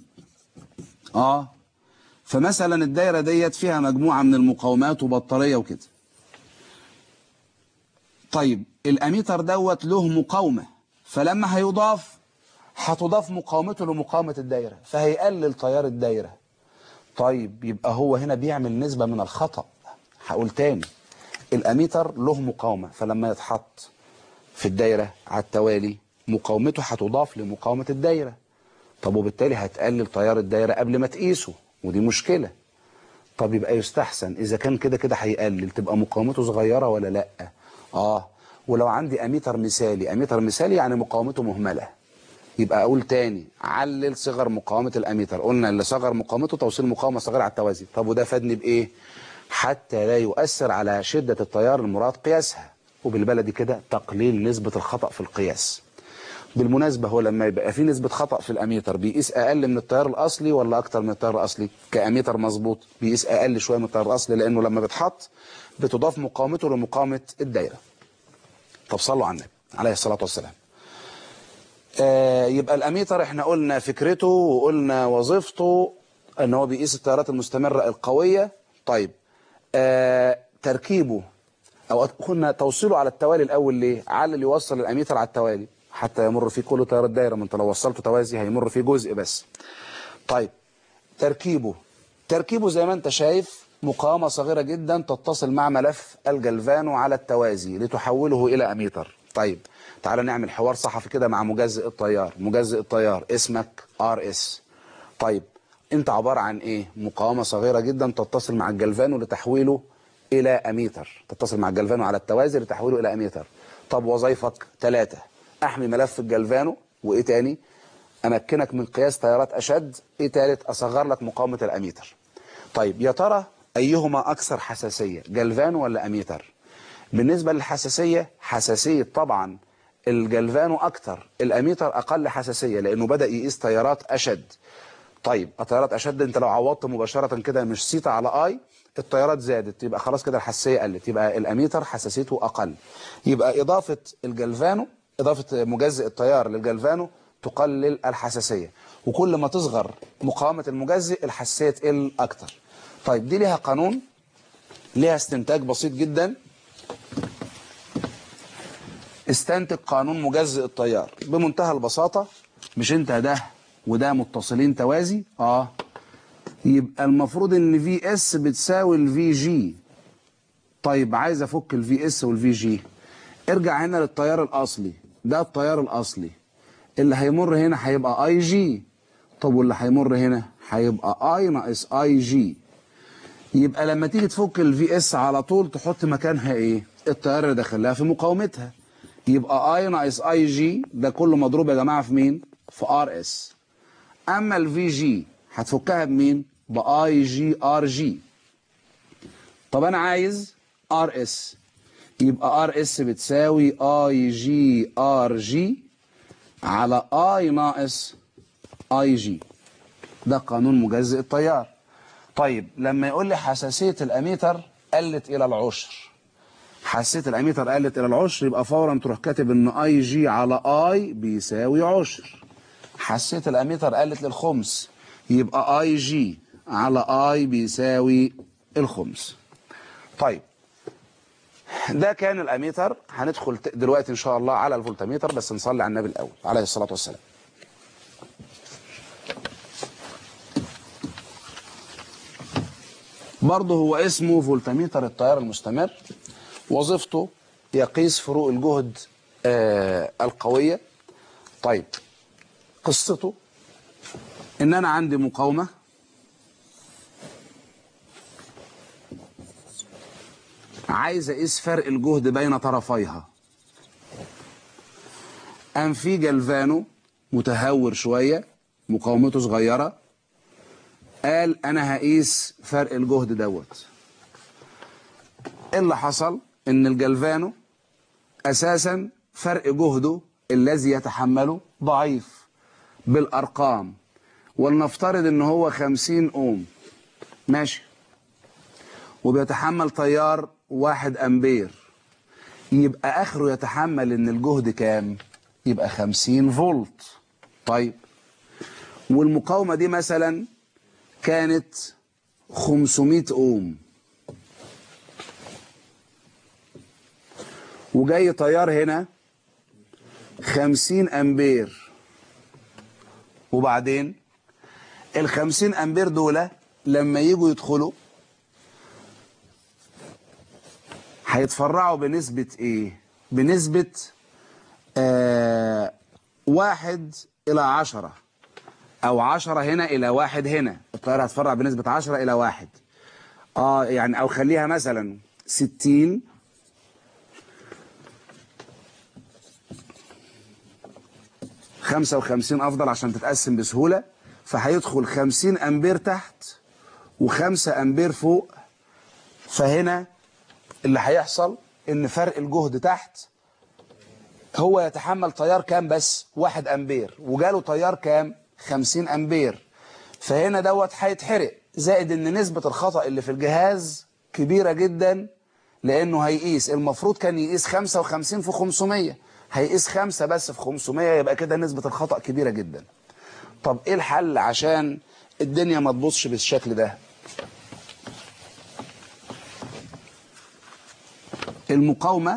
اه فمثلا الدايرة ديت فيها مجموعة من المقاومات وبطارية وكده. طيب الاميتر دوت له مقاومة، فلما هيضاف هتضاف مقاومته لمقاومة الدايرة فهيقلل تيار الدايرة. طيب يبقى هو هنا بيعمل نسبة من الخطأ. هقول تاني، الاميتر له مقاومة فلما يتحط في الدايرة على التوالي مقاومته هتضاف لمقاومة الدايرة. طب وبالتالي هتقلل تيار الدايرة قبل ما تقيسه، ودي مشكلة. طب يبقى يستحسن إذا كان كده كده هيقلل تبقى مقاومته صغيرة ولا لأ؟ آه ولو عندي أميتر مثالي، أميتر مثالي يعني مقاومته مهملة، يبقى أقول تاني علل صغر مقاومة الأميتر. قلنا اللي صغر مقاومته توصيل مقاومة صغيرة على التوازي. طب وده فادني بإيه؟ حتى لا يؤثر على شدة التيار المراد قياسها، وبالبلدي كده تقليل نسبة الخطأ في القياس. بالمناسبة هو لما يبقى في نسبة خطأ في الأميتر بيقيس أقل من التيار الأصلي ولا أكتر من التيار الأصلي؟ كأميتر مظبوط بيقيس أقل شوية من التيار الأصلي لأنه لما بيتحط بتضاف مقاومته لمقاومة الدايرة. طب صلوا على النبي عليه الصلاة والسلام. آه يبقى الأميتر احنا قلنا فكرته وقلنا وظيفته ان هو بيقيس التيارات المستمرة القوية. طيب آه تركيبه او قلنا توصيله على التوالي الاول ليه؟ على اللي يوصل الاميتر على التوالي حتى يمر فيه كل تيار الدايره، ما انت لو وصلته توازي هيمر فيه جزء بس. طيب تركيبه تركيبه زي ما انت شايف مقاومه صغيره جدا تتصل مع ملف الجلفانو على التوازي لتحوله الى اميتر. طيب تعالى نعمل حوار صحفي كده مع مجزئ التيار. مجزئ التيار اسمك ار اس. طيب انت عباره عن ايه؟ مقاومه صغيره جدا تتصل مع الجلفانو لتحويله الى اميتر، تتصل مع الجلفانو على التوازي لتحويله الى اميتر. طب وظيفك ثلاثة: احمي ملف الجلفانو، وايه تاني؟ امكنك من قياس تيارات اشد، ايه تالت؟ اصغر لك مقاومة الاميتر. طيب يا ترى ايهما اكثر حساسية، جلفانو ولا اميتر؟ بالنسبة للحساسية، حساسية طبعا الجلفانو اكتر، الاميتر اقل حساسية لانه بدأ يقيس تيارات اشد. طيب التيارات اشد انت لو عوضت مباشرة كده مش سيتا على اي التيارات زادت، يبقى خلاص كده الحساسية قلت، يبقى الاميتر حساسيته اقل. يبقى اضافة الجلفانو، اضافة مجزئ التيار للجلفانو تقلل الحساسية، وكل ما تصغر مقاومة المجزئ الحساسية تقل اكتر. طيب دي ليها قانون، ليها استنتاج بسيط جدا. استنتج قانون مجزئ التيار بمنتهى البساطة. مش انت ده وده متصلين توازي؟ اه يبقى المفروض ان في اس بتساوي الفي جي طيب عايز افك الفي اس والفي جي. ارجع هنا للتيار الاصلي، ده التيار الاصلي اللي هيمر هنا هيبقى اي جي. طب واللي هيمر هنا هيبقى اي ناقص اي جي. يبقى لما تيجي تفك الفي اس على طول تحط مكانها ايه؟ التيار اللي داخلها في مقاومتها. يبقى اي ناقص اي جي ده كله مضروب يا جماعه في مين؟ في ار اس. اما الفي جي هتفكها بمين؟ باي جي ار جي. طب انا عايز ار اس، يبقى ار اس بتساوي اي جي ار جي على اي ناقص اي جي. ده قانون مجزئ التيار. طيب لما يقول لي حساسية الاميتر قلت الى العشر، حساسية الاميتر قلت الى العشر، يبقى فورا تروح كاتب ان اي جي على اي بيساوي عشر. حساسية الاميتر قلت للخمس، يبقى اي جي على اي بيساوي الخمس. طيب ده كان الاميتر. هندخل دلوقتي ان شاء الله على الفولتميتر، بس نصلي على النبي الاول عليه الصلاة والسلام. برضه هو اسمه فولتميتر التيار المستمر. وظيفته يقيس فروق الجهد آه القوية. طيب قصته ان انا عندي مقاومة عايز اقيس فرق الجهد بين طرفيها. قام في جلفانو متهور شوية مقاومته صغيرة، قال انا هقيس فرق الجهد دوت. اللي حصل ان الجلفانو اساسا فرق جهده الذي يتحمله ضعيف بالارقام، ولنفترض ان هو خمسين اوم ماشي، وبيتحمل تيار واحد امبير، يبقى اخره يتحمل ان الجهد كام؟ يبقى خمسين فولت. طيب والمقاومة دي مثلا كانت خمسمائة اوم، وجاي تيار هنا خمسين امبير، وبعدين ال خمسين امبير دول لما يجوا يدخلوا هيتفرعوا بنسبة ايه؟ بنسبة آه واحد الى عشرة، او عشرة هنا الى واحد هنا. التيار هتفرع بنسبة عشرة الى واحد. اه يعني او خليها مثلا ستين خمسة وخمسين افضل عشان تتقسم بسهولة. فهيدخل خمسين امبير تحت وخمسة امبير فوق. فهنا اللي هيحصل ان فرق الجهد تحت هو يتحمل تيار كام بس؟ واحد امبير، وجاله تيار كام؟ خمسين امبير. فهنا دوت هيتحرق، زائد ان نسبة الخطأ اللي في الجهاز كبيرة جدا، لانه هيقيس المفروض كان يقيس خمسة وخمسين في خمسمائة، هيقيس خمسة بس في خمسمائة، يبقى كده نسبة الخطأ كبيرة جدا. طب ايه الحل عشان الدنيا ما تبصش بالشكل ده؟ المقاومة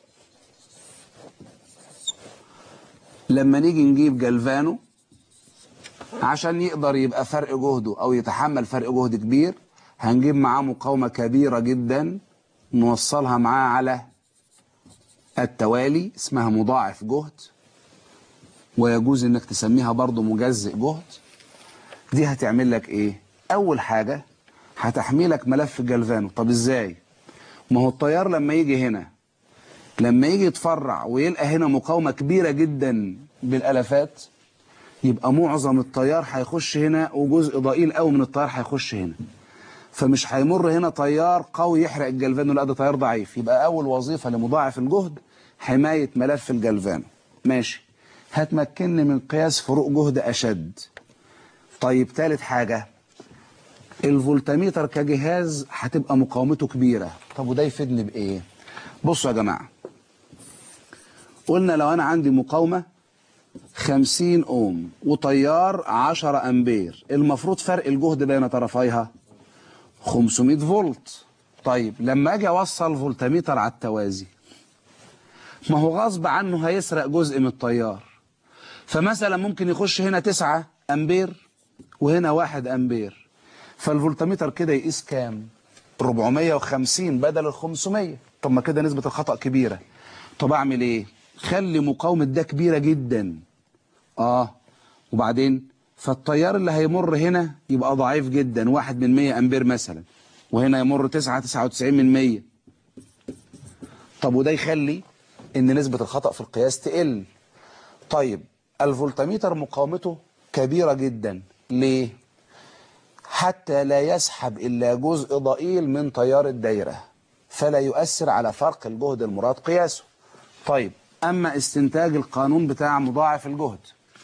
لما نيجي نجيب جلفانو عشان يقدر يبقى فرق جهده او يتحمل فرق جهد كبير، هنجيب معاه مقاومة كبيرة جدا نوصلها معاه على التوالي، اسمها مضاعف جهد، ويجوز انك تسميها برضو مجزئ جهد. دي هتعمل لك ايه؟ اول حاجة هتحميلك ملف جلفانو. طب ازاي؟ ما هو التيار لما يجي هنا، لما يجي يتفرع ويلقى هنا مقاومة كبيرة جدا بالالافات، يبقى معظم التيار هيخش هنا وجزء ضئيل قوي من التيار هيخش هنا، فمش هيمر هنا تيار قوي يحرق الجلفانو، لا ده تيار ضعيف. يبقى اول وظيفة لمضاعف الجهد حماية ملف الجلفانو. ماشي، هتمكنني من قياس فروق جهد اشد. طيب ثالث حاجة، الفولتميتر كجهاز هتبقى مقاومته كبيرة. طب وده يفيدني بايه؟ بصوا يا جماعة، قلنا لو انا عندي مقاومة خمسين اوم وتيار عشرة امبير، المفروض فرق الجهد بين طرفيها خمسمائة فولت. طيب لما اجي اوصل فولتميتر على التوازي، ما هو غصب عنه هيسرق جزء من التيار. فمثلا ممكن يخش هنا تسعة امبير وهنا واحد امبير، فالفولتميتر كده يقيس كام؟ أربعمية وخمسين بدل ال خمسمية. طب ما كده نسبة الخطأ كبيرة. طب اعمل ايه؟ خلي مقاومة ده كبيرة جدا. اه وبعدين فالتيار اللي هيمر هنا يبقى ضعيف جدا، واحد من مية امبير مثلا، وهنا يمر تسعة تسعة وتسعين من مية. طب وده يخلي ان نسبة الخطأ في القياس تقل. طيب الفولتميتر مقاومته كبيرة جدا ليه؟ حتى لا يسحب إلا جزء ضئيل من تيار الدايرة، فلا يؤثر على فرق الجهد المراد قياسه. طيب أما استنتاج القانون بتاع مضاعف الجهد،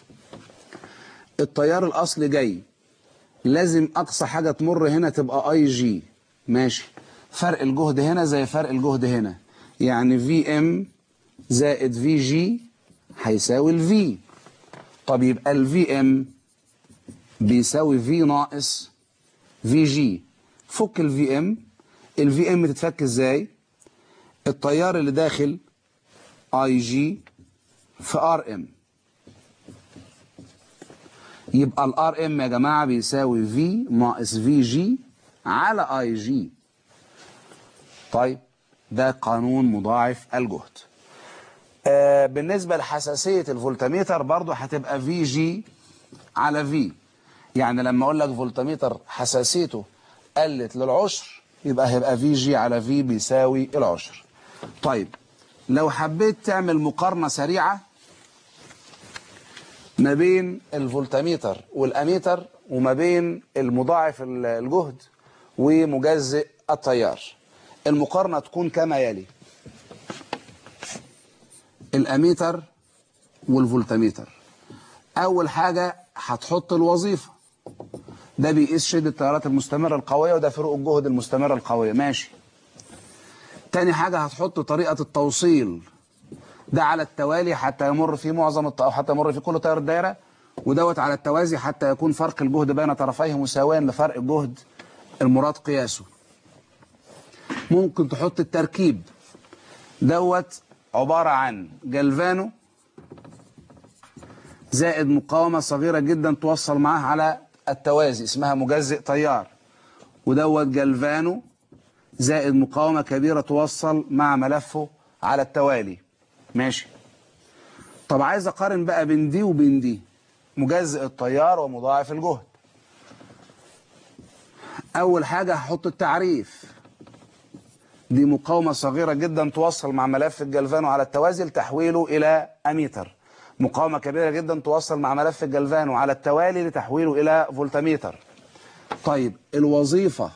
التيار الأصلي جاي، لازم أقصى حاجة تمر هنا تبقى اي جي، ماشي، فرق الجهد هنا زي فرق الجهد هنا، يعني في ام زائد في جي هيساوي الفي. طب يبقى الفي ام بيساوي في ناقص في جي. فك الفي ام، الفي ام تتفك ازاي؟ التيار اللي داخل اي جي في ار ام، يبقى الار ام يا جماعه بيساوي في ناقص في جي على اي جي. طيب ده قانون مضاعف الجهد. آه بالنسبه لحساسيه الفولتميتر برضو هتبقى في جي على في، يعني لما اقول لك فولتميتر حساسيته قلت للعشر يبقى هيبقى في جي على في بيساوي العشر. طيب لو حبيت تعمل مقارنه سريعه ما بين الفولتميتر والاميتر وما بين المضاعف الجهد ومجزئ التيار، المقارنه تكون كما يلي: الاميتر والفولتميتر. اول حاجه هتحط الوظيفه، ده بيقيس شدة التيارات المستمرة القوية وده فروق الجهد المستمرة القوية، ماشي. تاني حاجة هتحط طريقة التوصيل، ده على التوالي حتى يمر في معظم الت... أو حتى يمر في كل تيار الدائرة، ودوت على التوازي حتى يكون فرق الجهد بين طرفيه مساويا لفرق الجهد المراد قياسه. ممكن تحط التركيب، دوت عبارة عن جلفانو زائد مقاومة صغيرة جدا توصل معاه على التوازي اسمها مجزئ تيار، ودوت جلفانو زائد مقاومة كبيرة توصل مع ملفه على التوالي، ماشي. طب عايز اقارن بقى بين دي وبين دي، مجزئ التيار ومضاعف الجهد. اول حاجة هحط التعريف، دي مقاومة صغيرة جدا توصل مع ملف الجلفانو على التوازي لتحويله الى اميتر، مقاومة كبيرة جدا توصل مع ملف الجلفانو على التوالي لتحويله إلى فولتميتر. طيب الوظيفة،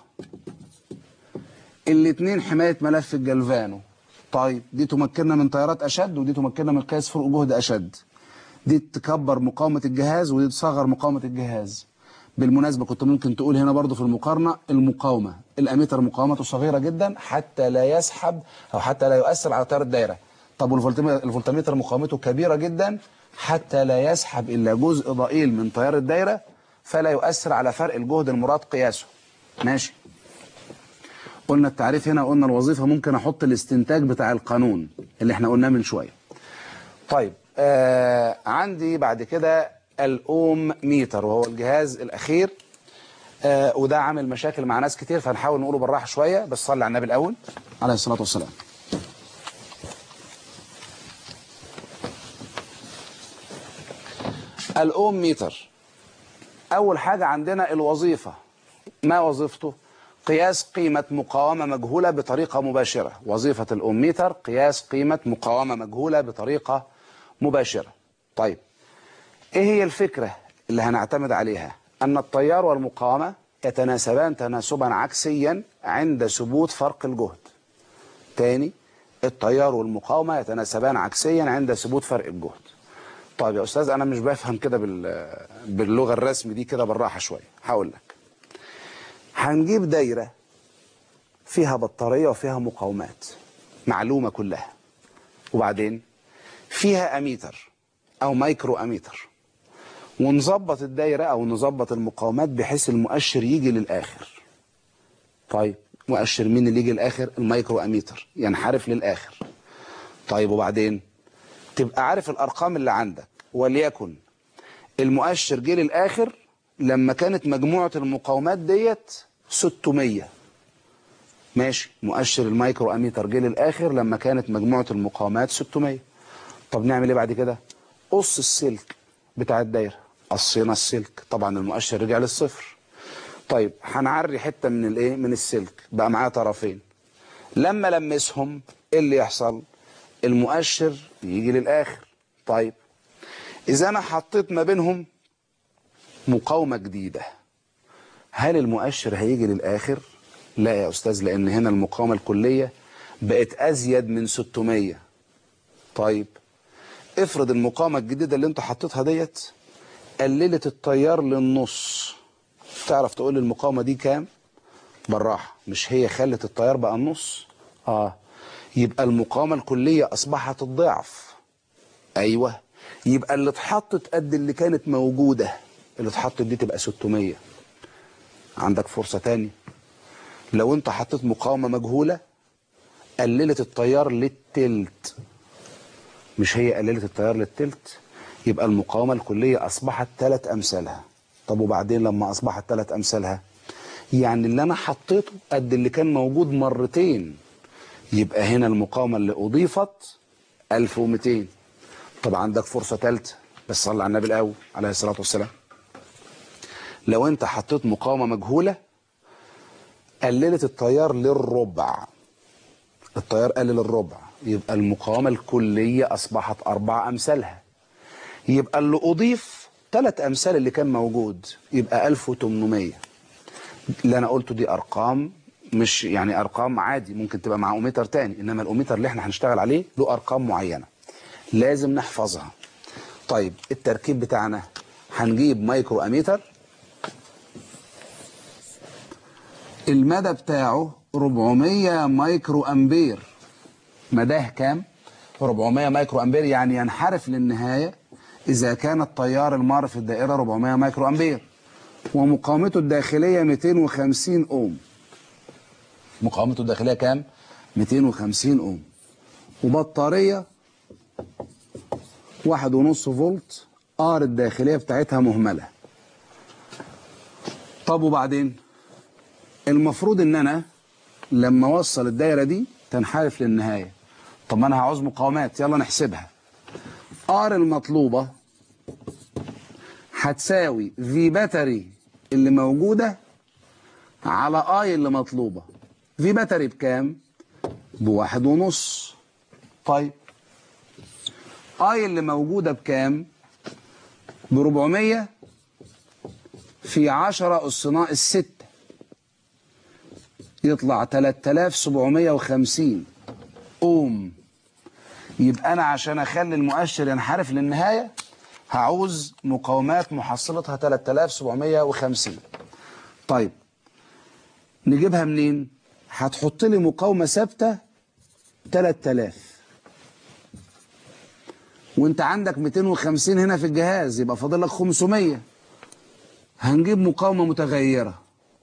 الاثنين حماية ملف الجلفانو. طيب دي تمكننا من تيارات أشد ودي تمكننا من قياس فروق جهد أشد، دي تكبر مقاومة الجهاز ودي تصغر مقاومة الجهاز. بالمناسبة كنت ممكن تقول هنا برضو في المقارنة المقاومة، الأميتر مقاومته صغيرة جدا حتى لا يسحب أو حتى لا يؤثر على تيار الدائرة. طب والفولتميتر مقاومته كبيرة جدا حتى لا يسحب إلا جزء ضئيل من تيار الدايرة فلا يؤثر على فرق الجهد المراد قياسه، ماشي. قلنا التعريف هنا، قلنا الوظيفة، ممكن أحط الاستنتاج بتاع القانون اللي احنا قلناه من شوية. طيب آه عندي بعد كده الأوم ميتر وهو الجهاز الأخير، آه وده عامل مشاكل مع ناس كتير فهنحاول نقوله بالراحة شوية، بس صلي على النبي الأول عليه الصلاة والسلام. الأوم ميتر، أول حاجة عندنا الوظيفة. ما وظيفته؟ قياس قيمة مقاومة مجهولة بطريقة مباشرة. وظيفة الأوم ميتر قياس قيمة مقاومة مجهولة بطريقة مباشرة. طيب إيه هي الفكرة اللي هنعتمد عليها؟ أن التيار والمقاومة يتناسبان تناسبا عكسيا عند ثبوت فرق الجهد. تاني، التيار والمقاومة يتناسبان عكسيا عند ثبوت فرق الجهد. طيب يا أستاذ أنا مش بفهم كده باللغة الرسم دي كده، بالراحة شوية هقول لك. هنجيب دايرة فيها بطارية وفيها مقاومات معلومة كلها، وبعدين فيها أميتر أو مايكرو أميتر، ونظبط الدايرة أو نظبط المقاومات بحيث المؤشر يجي للآخر. طيب مؤشر مين اللي يجي للآخر؟ المايكرو أميتر، ينحرف للآخر. طيب وبعدين تبقى عارف الأرقام اللي عندك، وليكن المؤشر جه للآخر لما كانت مجموعة المقاومات ديت ستمية، ماشي، مؤشر المايكرو اميتر جه للاخر لما كانت مجموعه المقاومات ستمية. طب نعمل ايه بعد كده؟ قص السلك بتاع الدايره، قصينا السلك، طبعا المؤشر رجع للصفر. طيب هنعري حته من الايه، من السلك، بقى معايا طرفين، لما لمسهم ايه اللي يحصل؟ المؤشر يجي للاخر. طيب اذا انا حطيت ما بينهم مقاومه جديده، هل المؤشر هيجي للاخر؟ لا يا استاذ، لان هنا المقاومه الكليه بقت ازيد من ستمية. طيب افرض المقاومه الجديده اللي انت حطيتها ديت قللت التيار للنص، تعرف تقول لي المقاومه دي كام؟ بالراحه، مش هي خلت التيار بقى النص؟ اه، يبقى المقاومه الكليه اصبحت الضعف. ايوه، يبقى اللي اتحطت قد اللي كانت موجوده، اللي اتحطت دي تبقى ستمية. عندك فرصه تاني، لو انت حطيت مقاومه مجهوله قللت التيار للتلت، مش هي قللت التيار للتلت، يبقى المقاومه الكليه اصبحت ثلاث امثالها. طب وبعدين لما اصبحت ثلاث امثالها، يعني اللي انا حطيته قد اللي كان موجود مرتين، يبقى هنا المقاومه اللي اضيفت ألف ومئتين. طب عندك فرصه ثالثه، بس صلي على النبي الاول عليه الصلاه والسلام. لو انت حطيت مقاومه مجهوله قللت التيار للربع، التيار قلل الربع، يبقى المقاومه الكليه اصبحت اربع امثالها، يبقى اللي اضيف ثلاث امثال اللي كان موجود، يبقى ألف وثمانمية. اللي انا قلته دي ارقام، مش يعني ارقام عادي ممكن تبقى مع اوميتر تاني، انما الاوميتر اللي احنا هنشتغل عليه له ارقام معينه لازم نحفظها. طيب التركيب بتاعنا، هنجيب مايكرو اميتر المدى بتاعه أربعمية مايكرو امبير. مداه كام؟ أربعمية مايكرو امبير، يعني ينحرف للنهايه اذا كان التيار المار في الدائره أربعمية مايكرو امبير، ومقاومته الداخليه مئتين وخمسين اوم. مقاومته الداخليه كام؟ مئتين وخمسين اوم. وبطاريه واحد ونص فولت، ار الداخليه بتاعتها مهمله. طب وبعدين المفروض ان انا لما اوصل الدايره دي تنحرف للنهايه. طب ما انا هعوز مقاومات، يلا نحسبها. ار المطلوبه هتساوي في باتري اللي موجوده على اي اللي مطلوبه. في باتري بكام؟ بواحد ونص. طيب اي اللي موجوده بكام؟ بربعمية في عشرة اس ناقص ستة، يطلع تلاتة آلاف وسبعمية وخمسين اوم. يبقى انا عشان اخلي المؤشر ينحرف للنهايه هعوز مقاومات محصلتها تلاتة آلاف وسبعمية وخمسين. طيب نجيبها منين؟ هتحط لي مقاومه ثابته تلاتة آلاف، وانت عندك مئتين وخمسين هنا في الجهاز، يبقى فاضل لك خمسمية. هنجيب مقاومه متغيره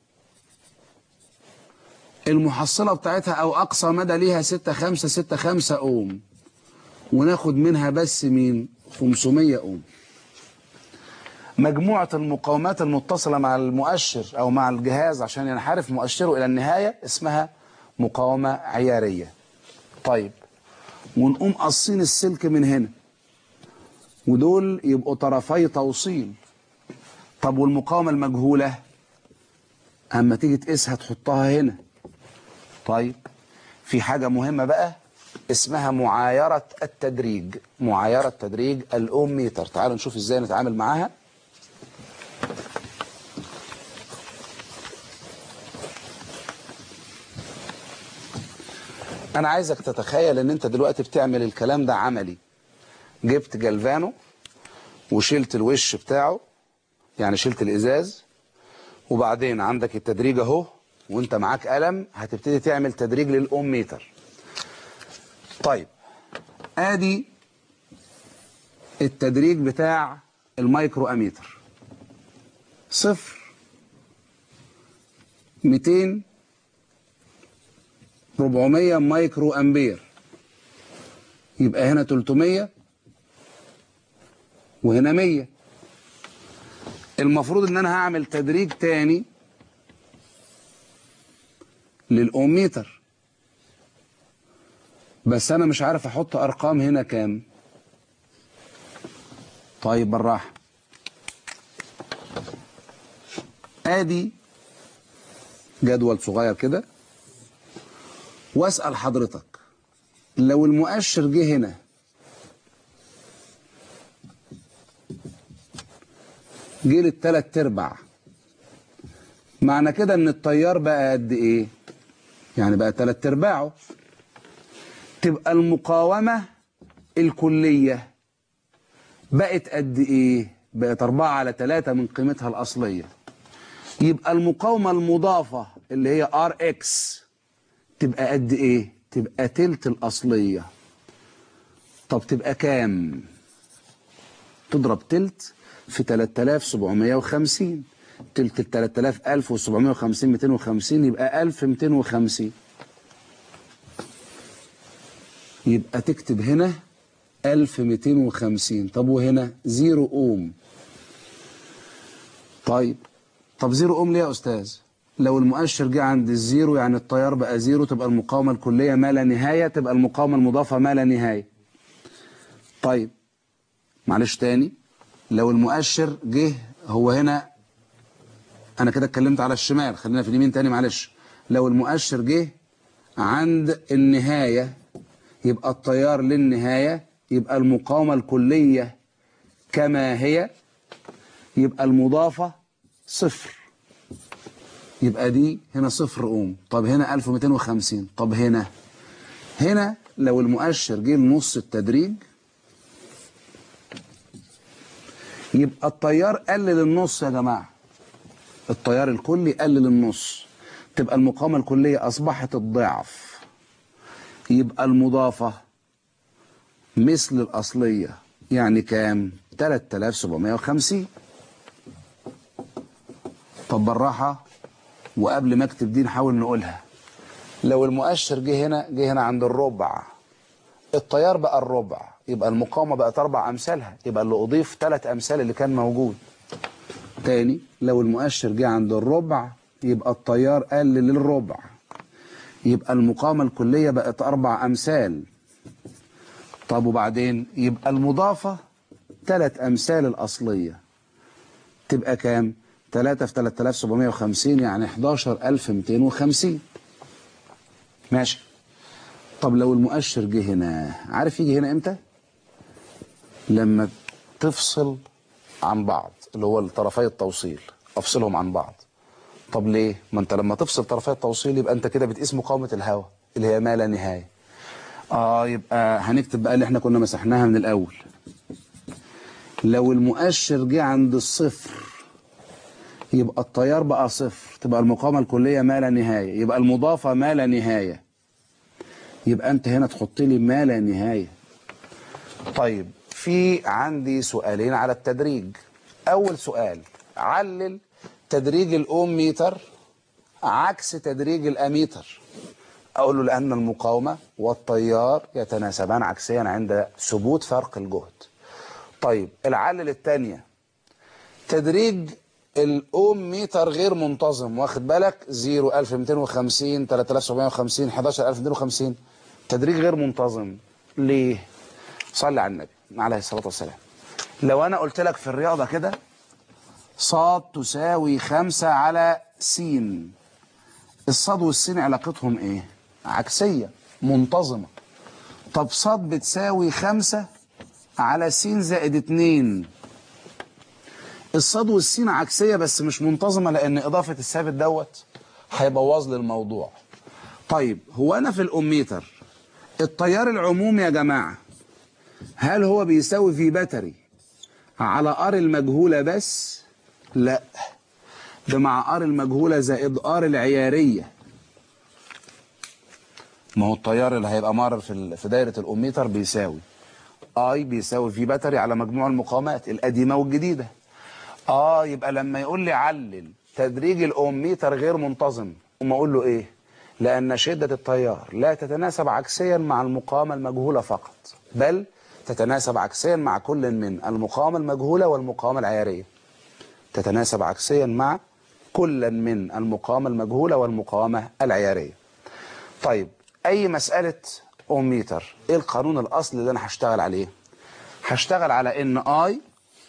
المحصله بتاعتها او اقصى مدى ليها ستة خمسة ستة خمسة اوم، وناخد منها بس مين؟ خمسمية اوم. مجموعه المقاومات المتصله مع المؤشر او مع الجهاز عشان ينحرف مؤشره الى النهايه اسمها مقاومه عياريه. طيب ونقوم قاصين السلك من هنا، ودول يبقوا طرفي توصيل. طب والمقاومه المجهوله اما تيجي تقيسها تحطها هنا. طيب في حاجه مهمه بقى اسمها معايره التدريج، معايره تدريج الاوم ميتر. تعالوا نشوف ازاي نتعامل معاها. انا عايزك تتخيل ان انت دلوقتي بتعمل الكلام ده عملي. جبت جلفانو وشلت الوش بتاعه، يعني شلت الازاز، وبعدين عندك التدريج اهو، وانت معاك قلم هتبتدي تعمل تدريج للاوم ميتر. طيب ادي التدريج بتاع المايكرو اميتر، صفر، مئتين، أربعمية مايكرو امبير، يبقى هنا تلتمية وهنا مية. المفروض ان انا هعمل تدريج تاني للأوميتر، بس أنا مش عارف أحط أرقام هنا كام. طيب بالراحة، آدي جدول صغير كده، وأسأل حضرتك لو المؤشر جه هنا جه للتلات ارباع، معنى كده ان التيار بقى قد ايه؟ يعني بقى تلات ارباعه. تبقى المقاومة الكلية بقت قد ايه؟ بقت اربعة على تلاتة من قيمتها الاصلية. يبقى المقاومة المضافة اللي هي ار اكس تبقى قد ايه؟ تبقى تلت الاصلية. طب تبقى كام؟ تضرب تلت في تلاتة آلاف وسبعمية وخمسين، تلت ال تلات آلاف ألف وسبعمية وخمسين ميتين وخمسين، يبقى ألف وميتين وخمسين. يبقى تكتب هنا ألف وميتين وخمسين. طب وهنا زيرو اوم. طيب طب زيرو اوم ليه يا استاذ؟ لو المؤشر جه عند الزيرو يعني التيار بقى زيرو، تبقى المقاومة الكلية ما لا نهاية، تبقى المقاومة المضافة ما لا نهاية. طيب معلش تاني، لو المؤشر جه هو هنا، انا كده اتكلمت على الشمال، خلينا في اليمين تاني معلش. لو المؤشر جه عند النهاية يبقى التيار للنهاية، يبقى المقاومة الكلية كما هي، يبقى المضافة صفر، يبقى دي هنا صفر اوم. طب هنا ألف وميتين وخمسين. طب هنا هنا لو المؤشر جه لنص التدريج يبقى التيار قلل النص يا جماعة، التيار الكلي قلل النص، تبقى المقاومة الكلية أصبحت الضعف، يبقى المضافة مثل الأصلية. يعني كام؟ تلات آلاف وسبعمية وخمسين. طب بالراحة، وقبل ما اكتب دي نحاول نقولها. لو المؤشر جه هنا جه هنا عند الربع، التيار بقى الربع، يبقى المقاومة بقت أربع أمثالها، يبقى اللي أضيف ثلاث أمثال اللي كان موجود. تاني، لو المؤشر جه عند الربع يبقى التيار قل للربع، يبقى المقاومة الكلية بقت أربع أمثال. طب وبعدين يبقى المضافة ثلاث أمثال الأصلية، تبقى كام؟ تلاتة في تلات آلاف وسبعمية وخمسين يعني حداشر ألف وميتين وخمسين. ماشي. طب لو المؤشر جه هنا، عارف يجي هنا امتى؟ لما تفصل عن بعض، اللي هو طرفي التوصيل، افصلهم عن بعض. طب ليه؟ ما انت لما تفصل طرفي التوصيل يبقى انت كده بتقيس مقاومة الهواء اللي هي ما لا نهاية. اه يبقى هنكتب بقى اللي احنا كنا مسحناها من الاول. لو المؤشر جه عند الصفر يبقى التيار بقى صفر، تبقى المقاومة الكلية ما لا نهاية، يبقى المضافة ما لا نهاية، يبقى انت هنا تحط لي ما لا نهاية. طيب في عندي سؤالين على التدريج. اول سؤال، علل تدريج الاوم ميتر عكس تدريج الاميتر. اقول له لان المقاومة والتيار يتناسبان عكسيا عند ثبوت فرق الجهد. طيب العلل الثانية، تدريج الاوم ميتر غير منتظم، واخد بالك؟ زيرو ألف وميتين وخمسين تلات آلاف وسبعمية وخمسين حداشر ألف وميتين وخمسين، تدريج غير منتظم. ليه؟ صلي على النبي عليه الصلاة والسلام. لو انا قلت لك في الرياضة كده صاد تساوي خمسة على سين، الصاد والسين علاقتهم ايه؟ عكسية منتظمة. طب صاد بتساوي خمسة على سين زائد اتنين، الصاد والسين عكسية بس مش منتظمة، لان اضافة الثابت دوت هيبوظ لي الموضوع. طيب هو انا في الاميتر التيار العمومي يا جماعة هل هو بيساوي في باتري على ار المجهولة بس؟ لا، ده مع ار المجهولة زائد ار العيارية. ما هو التيار اللي هيبقى مر في في دايرة الاميتر بيساوي اي بيساوي في باتري على مجموع المقاومات القديمة والجديدة. اه يبقى لما يقول لي علل تدريج الاميتر غير منتظم، وما اقول له ايه؟ لان شدة التيار لا تتناسب عكسيا مع المقاومة المجهولة فقط، بل تتناسب عكسيا مع كل من المقاومة المجهولة والمقاومة العيارية. تتناسب عكسيا مع كل من المقاومة المجهولة والمقاومة العيارية. طيب اي مسألة اوميتر، ايه القانون الاصلي اللي انا هشتغل عليه؟ هشتغل على ان اي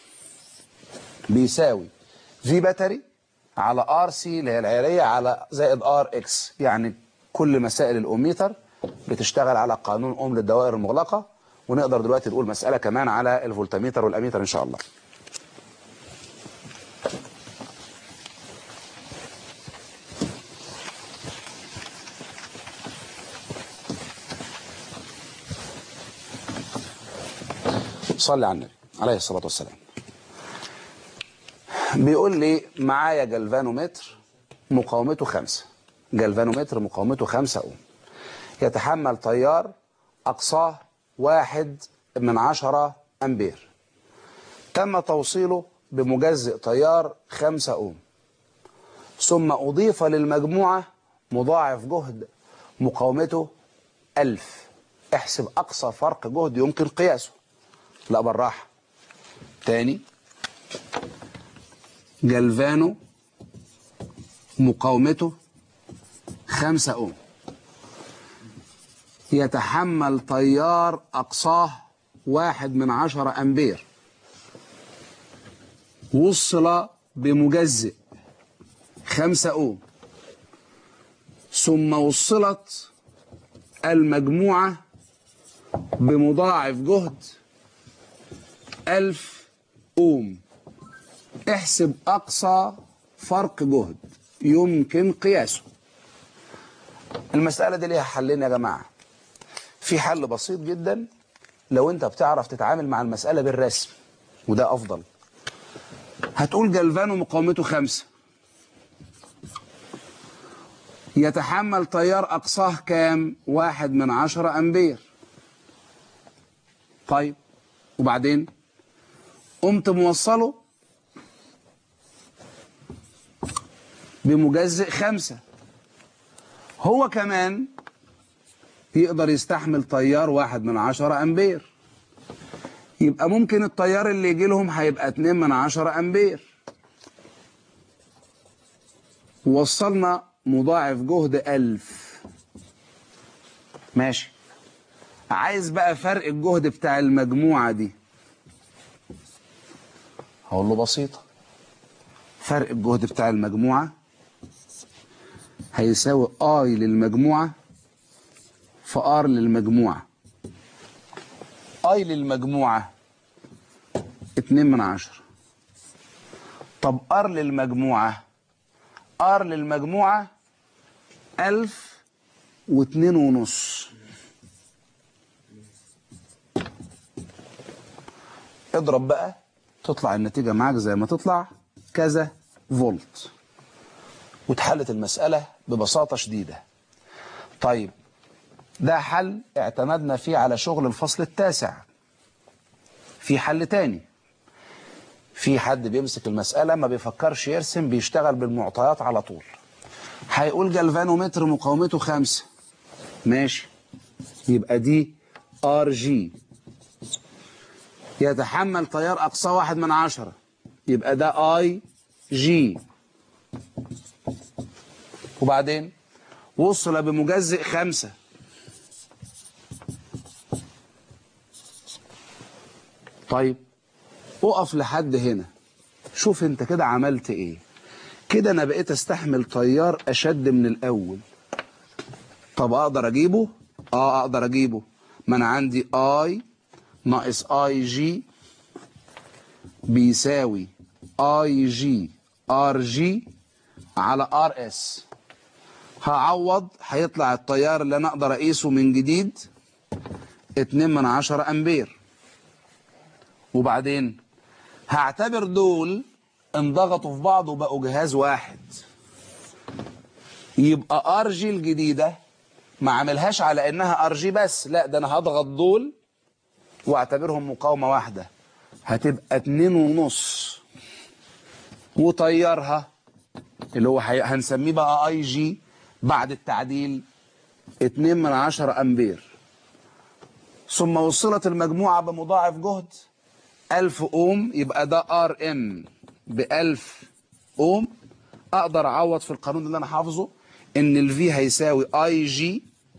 بيساوي في باتري على ار سي اللي هي العيارية على زائد ار اكس. يعني كل مسائل الاوميتر بتشتغل على قانون اوم للدوائر المغلقة. ونقدر دلوقتي نقول مسألة كمان على الفولتميتر والاميتر ان شاء الله. صلي على النبي عليه الصلاة والسلام. بيقول لي معايا جلفانومتر مقاومته خمسة، جلفانومتر مقاومته خمسة اوم، يتحمل تيار أقصاه واحد من عشرة أمبير، تم توصيله بمجزئ تيار خمسة اوم، ثم أضيف للمجموعة مضاعف جهد مقاومته ألف. احسب أقصى فرق جهد يمكن قياسه. لا بالراحة تاني. جلفانو مقاومته خمسة اوم، يتحمل تيار أقصاه واحد من عشرة أمبير، وصل بمجزئ خمسة اوم، ثم وصلت المجموعة بمضاعف جهد ألف اوم. احسب أقصى فرق جهد يمكن قياسه. المسألة دي ليها حلين يا جماعة. في حل بسيط جدا لو انت بتعرف تتعامل مع المسألة بالرسم، وده أفضل. هتقول جلفانو مقاومته خمسة، يتحمل تيار أقصاه كام؟ واحد من عشرة أمبير. طيب وبعدين قمت موصله بمجزئ خمسة، هو كمان يقدر يستحمل تيار واحد من عشرة أمبير، يبقى ممكن التيار اللي يجي لهم هيبقى اتنين من عشرة أمبير. وصلنا مضاعف جهد ألف. ماشي. عايز بقى فرق الجهد بتاع المجموعة دي. هقول له بسيطة. فرق الجهد بتاع المجموعة هيساوي اي للمجموعة في ار للمجموعة. اي للمجموعة اتنين من عشرة. طب ار للمجموعة، ار للمجموعة ألف واتنين ونص. اضرب بقى تطلع النتيجة معاك زي ما تطلع كذا فولت، واتحلت المسألة ببساطة شديدة. طيب ده حل اعتمدنا فيه على شغل الفصل التاسع. في حل تاني. في حد بيمسك المسألة ما بيفكرش يرسم، بيشتغل بالمعطيات على طول. هيقول جلفانومتر مقاومته خمسة. ماشي. يبقى دي ار جي، يتحمل تيار أقصاه واحد من عشرة، يبقى ده اي جي. وبعدين وصل بمجزئ خمسة. طيب اقف لحد هنا. شوف انت كده عملت ايه. كده انا بقيت استحمل تيار اشد من الاول. طب اقدر اجيبه؟ اه اقدر اجيبه. ما انا عندي اي ناقص اي جي بيساوي اي جي ار جي على ار اس. هعوض، هيطلع التيار اللي انا اقدر اقيسه من جديد اتنين من عشرة امبير. وبعدين هعتبر دول انضغطوا في بعض وبقوا جهاز واحد، يبقى ار جي الجديدة ما عملهاش على انها ار جي بس، لا ده انا هضغط دول واعتبرهم مقاومة واحدة، هتبقى اتنين ونص. وطيرها اللي هو هنسميه بقى اي جي بعد التعديل اتنين من عشرة امبير. ثم وصلت المجموعة بمضاعف جهد ألف اوم، يبقى ده ار ام ب ألف اوم. اقدر اعوض في القانون اللي انا حافظه ان الفي هيساوي اي جي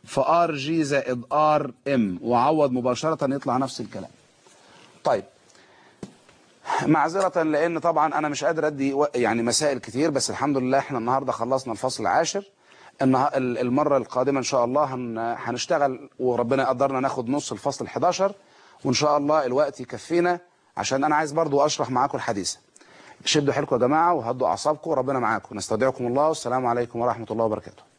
في ار جي زائد ار ام، وعوض مباشرة يطلع نفس الكلام. طيب معذرة لان طبعا انا مش قادر ادي يعني مسائل كتير، بس الحمد لله احنا النهاردة خلصنا الفصل العاشر. المرة القادمة ان شاء الله هنشتغل وربنا يقدرنا ناخد نص الفصل الحداشر، وان شاء الله الوقت يكفينا عشان انا عايز برضو اشرح معاكم الحديثة. شدوا حيلكم يا جماعة وهدوا اعصابكم وربنا معاكم. نستودعكم الله والسلام عليكم ورحمة الله وبركاته.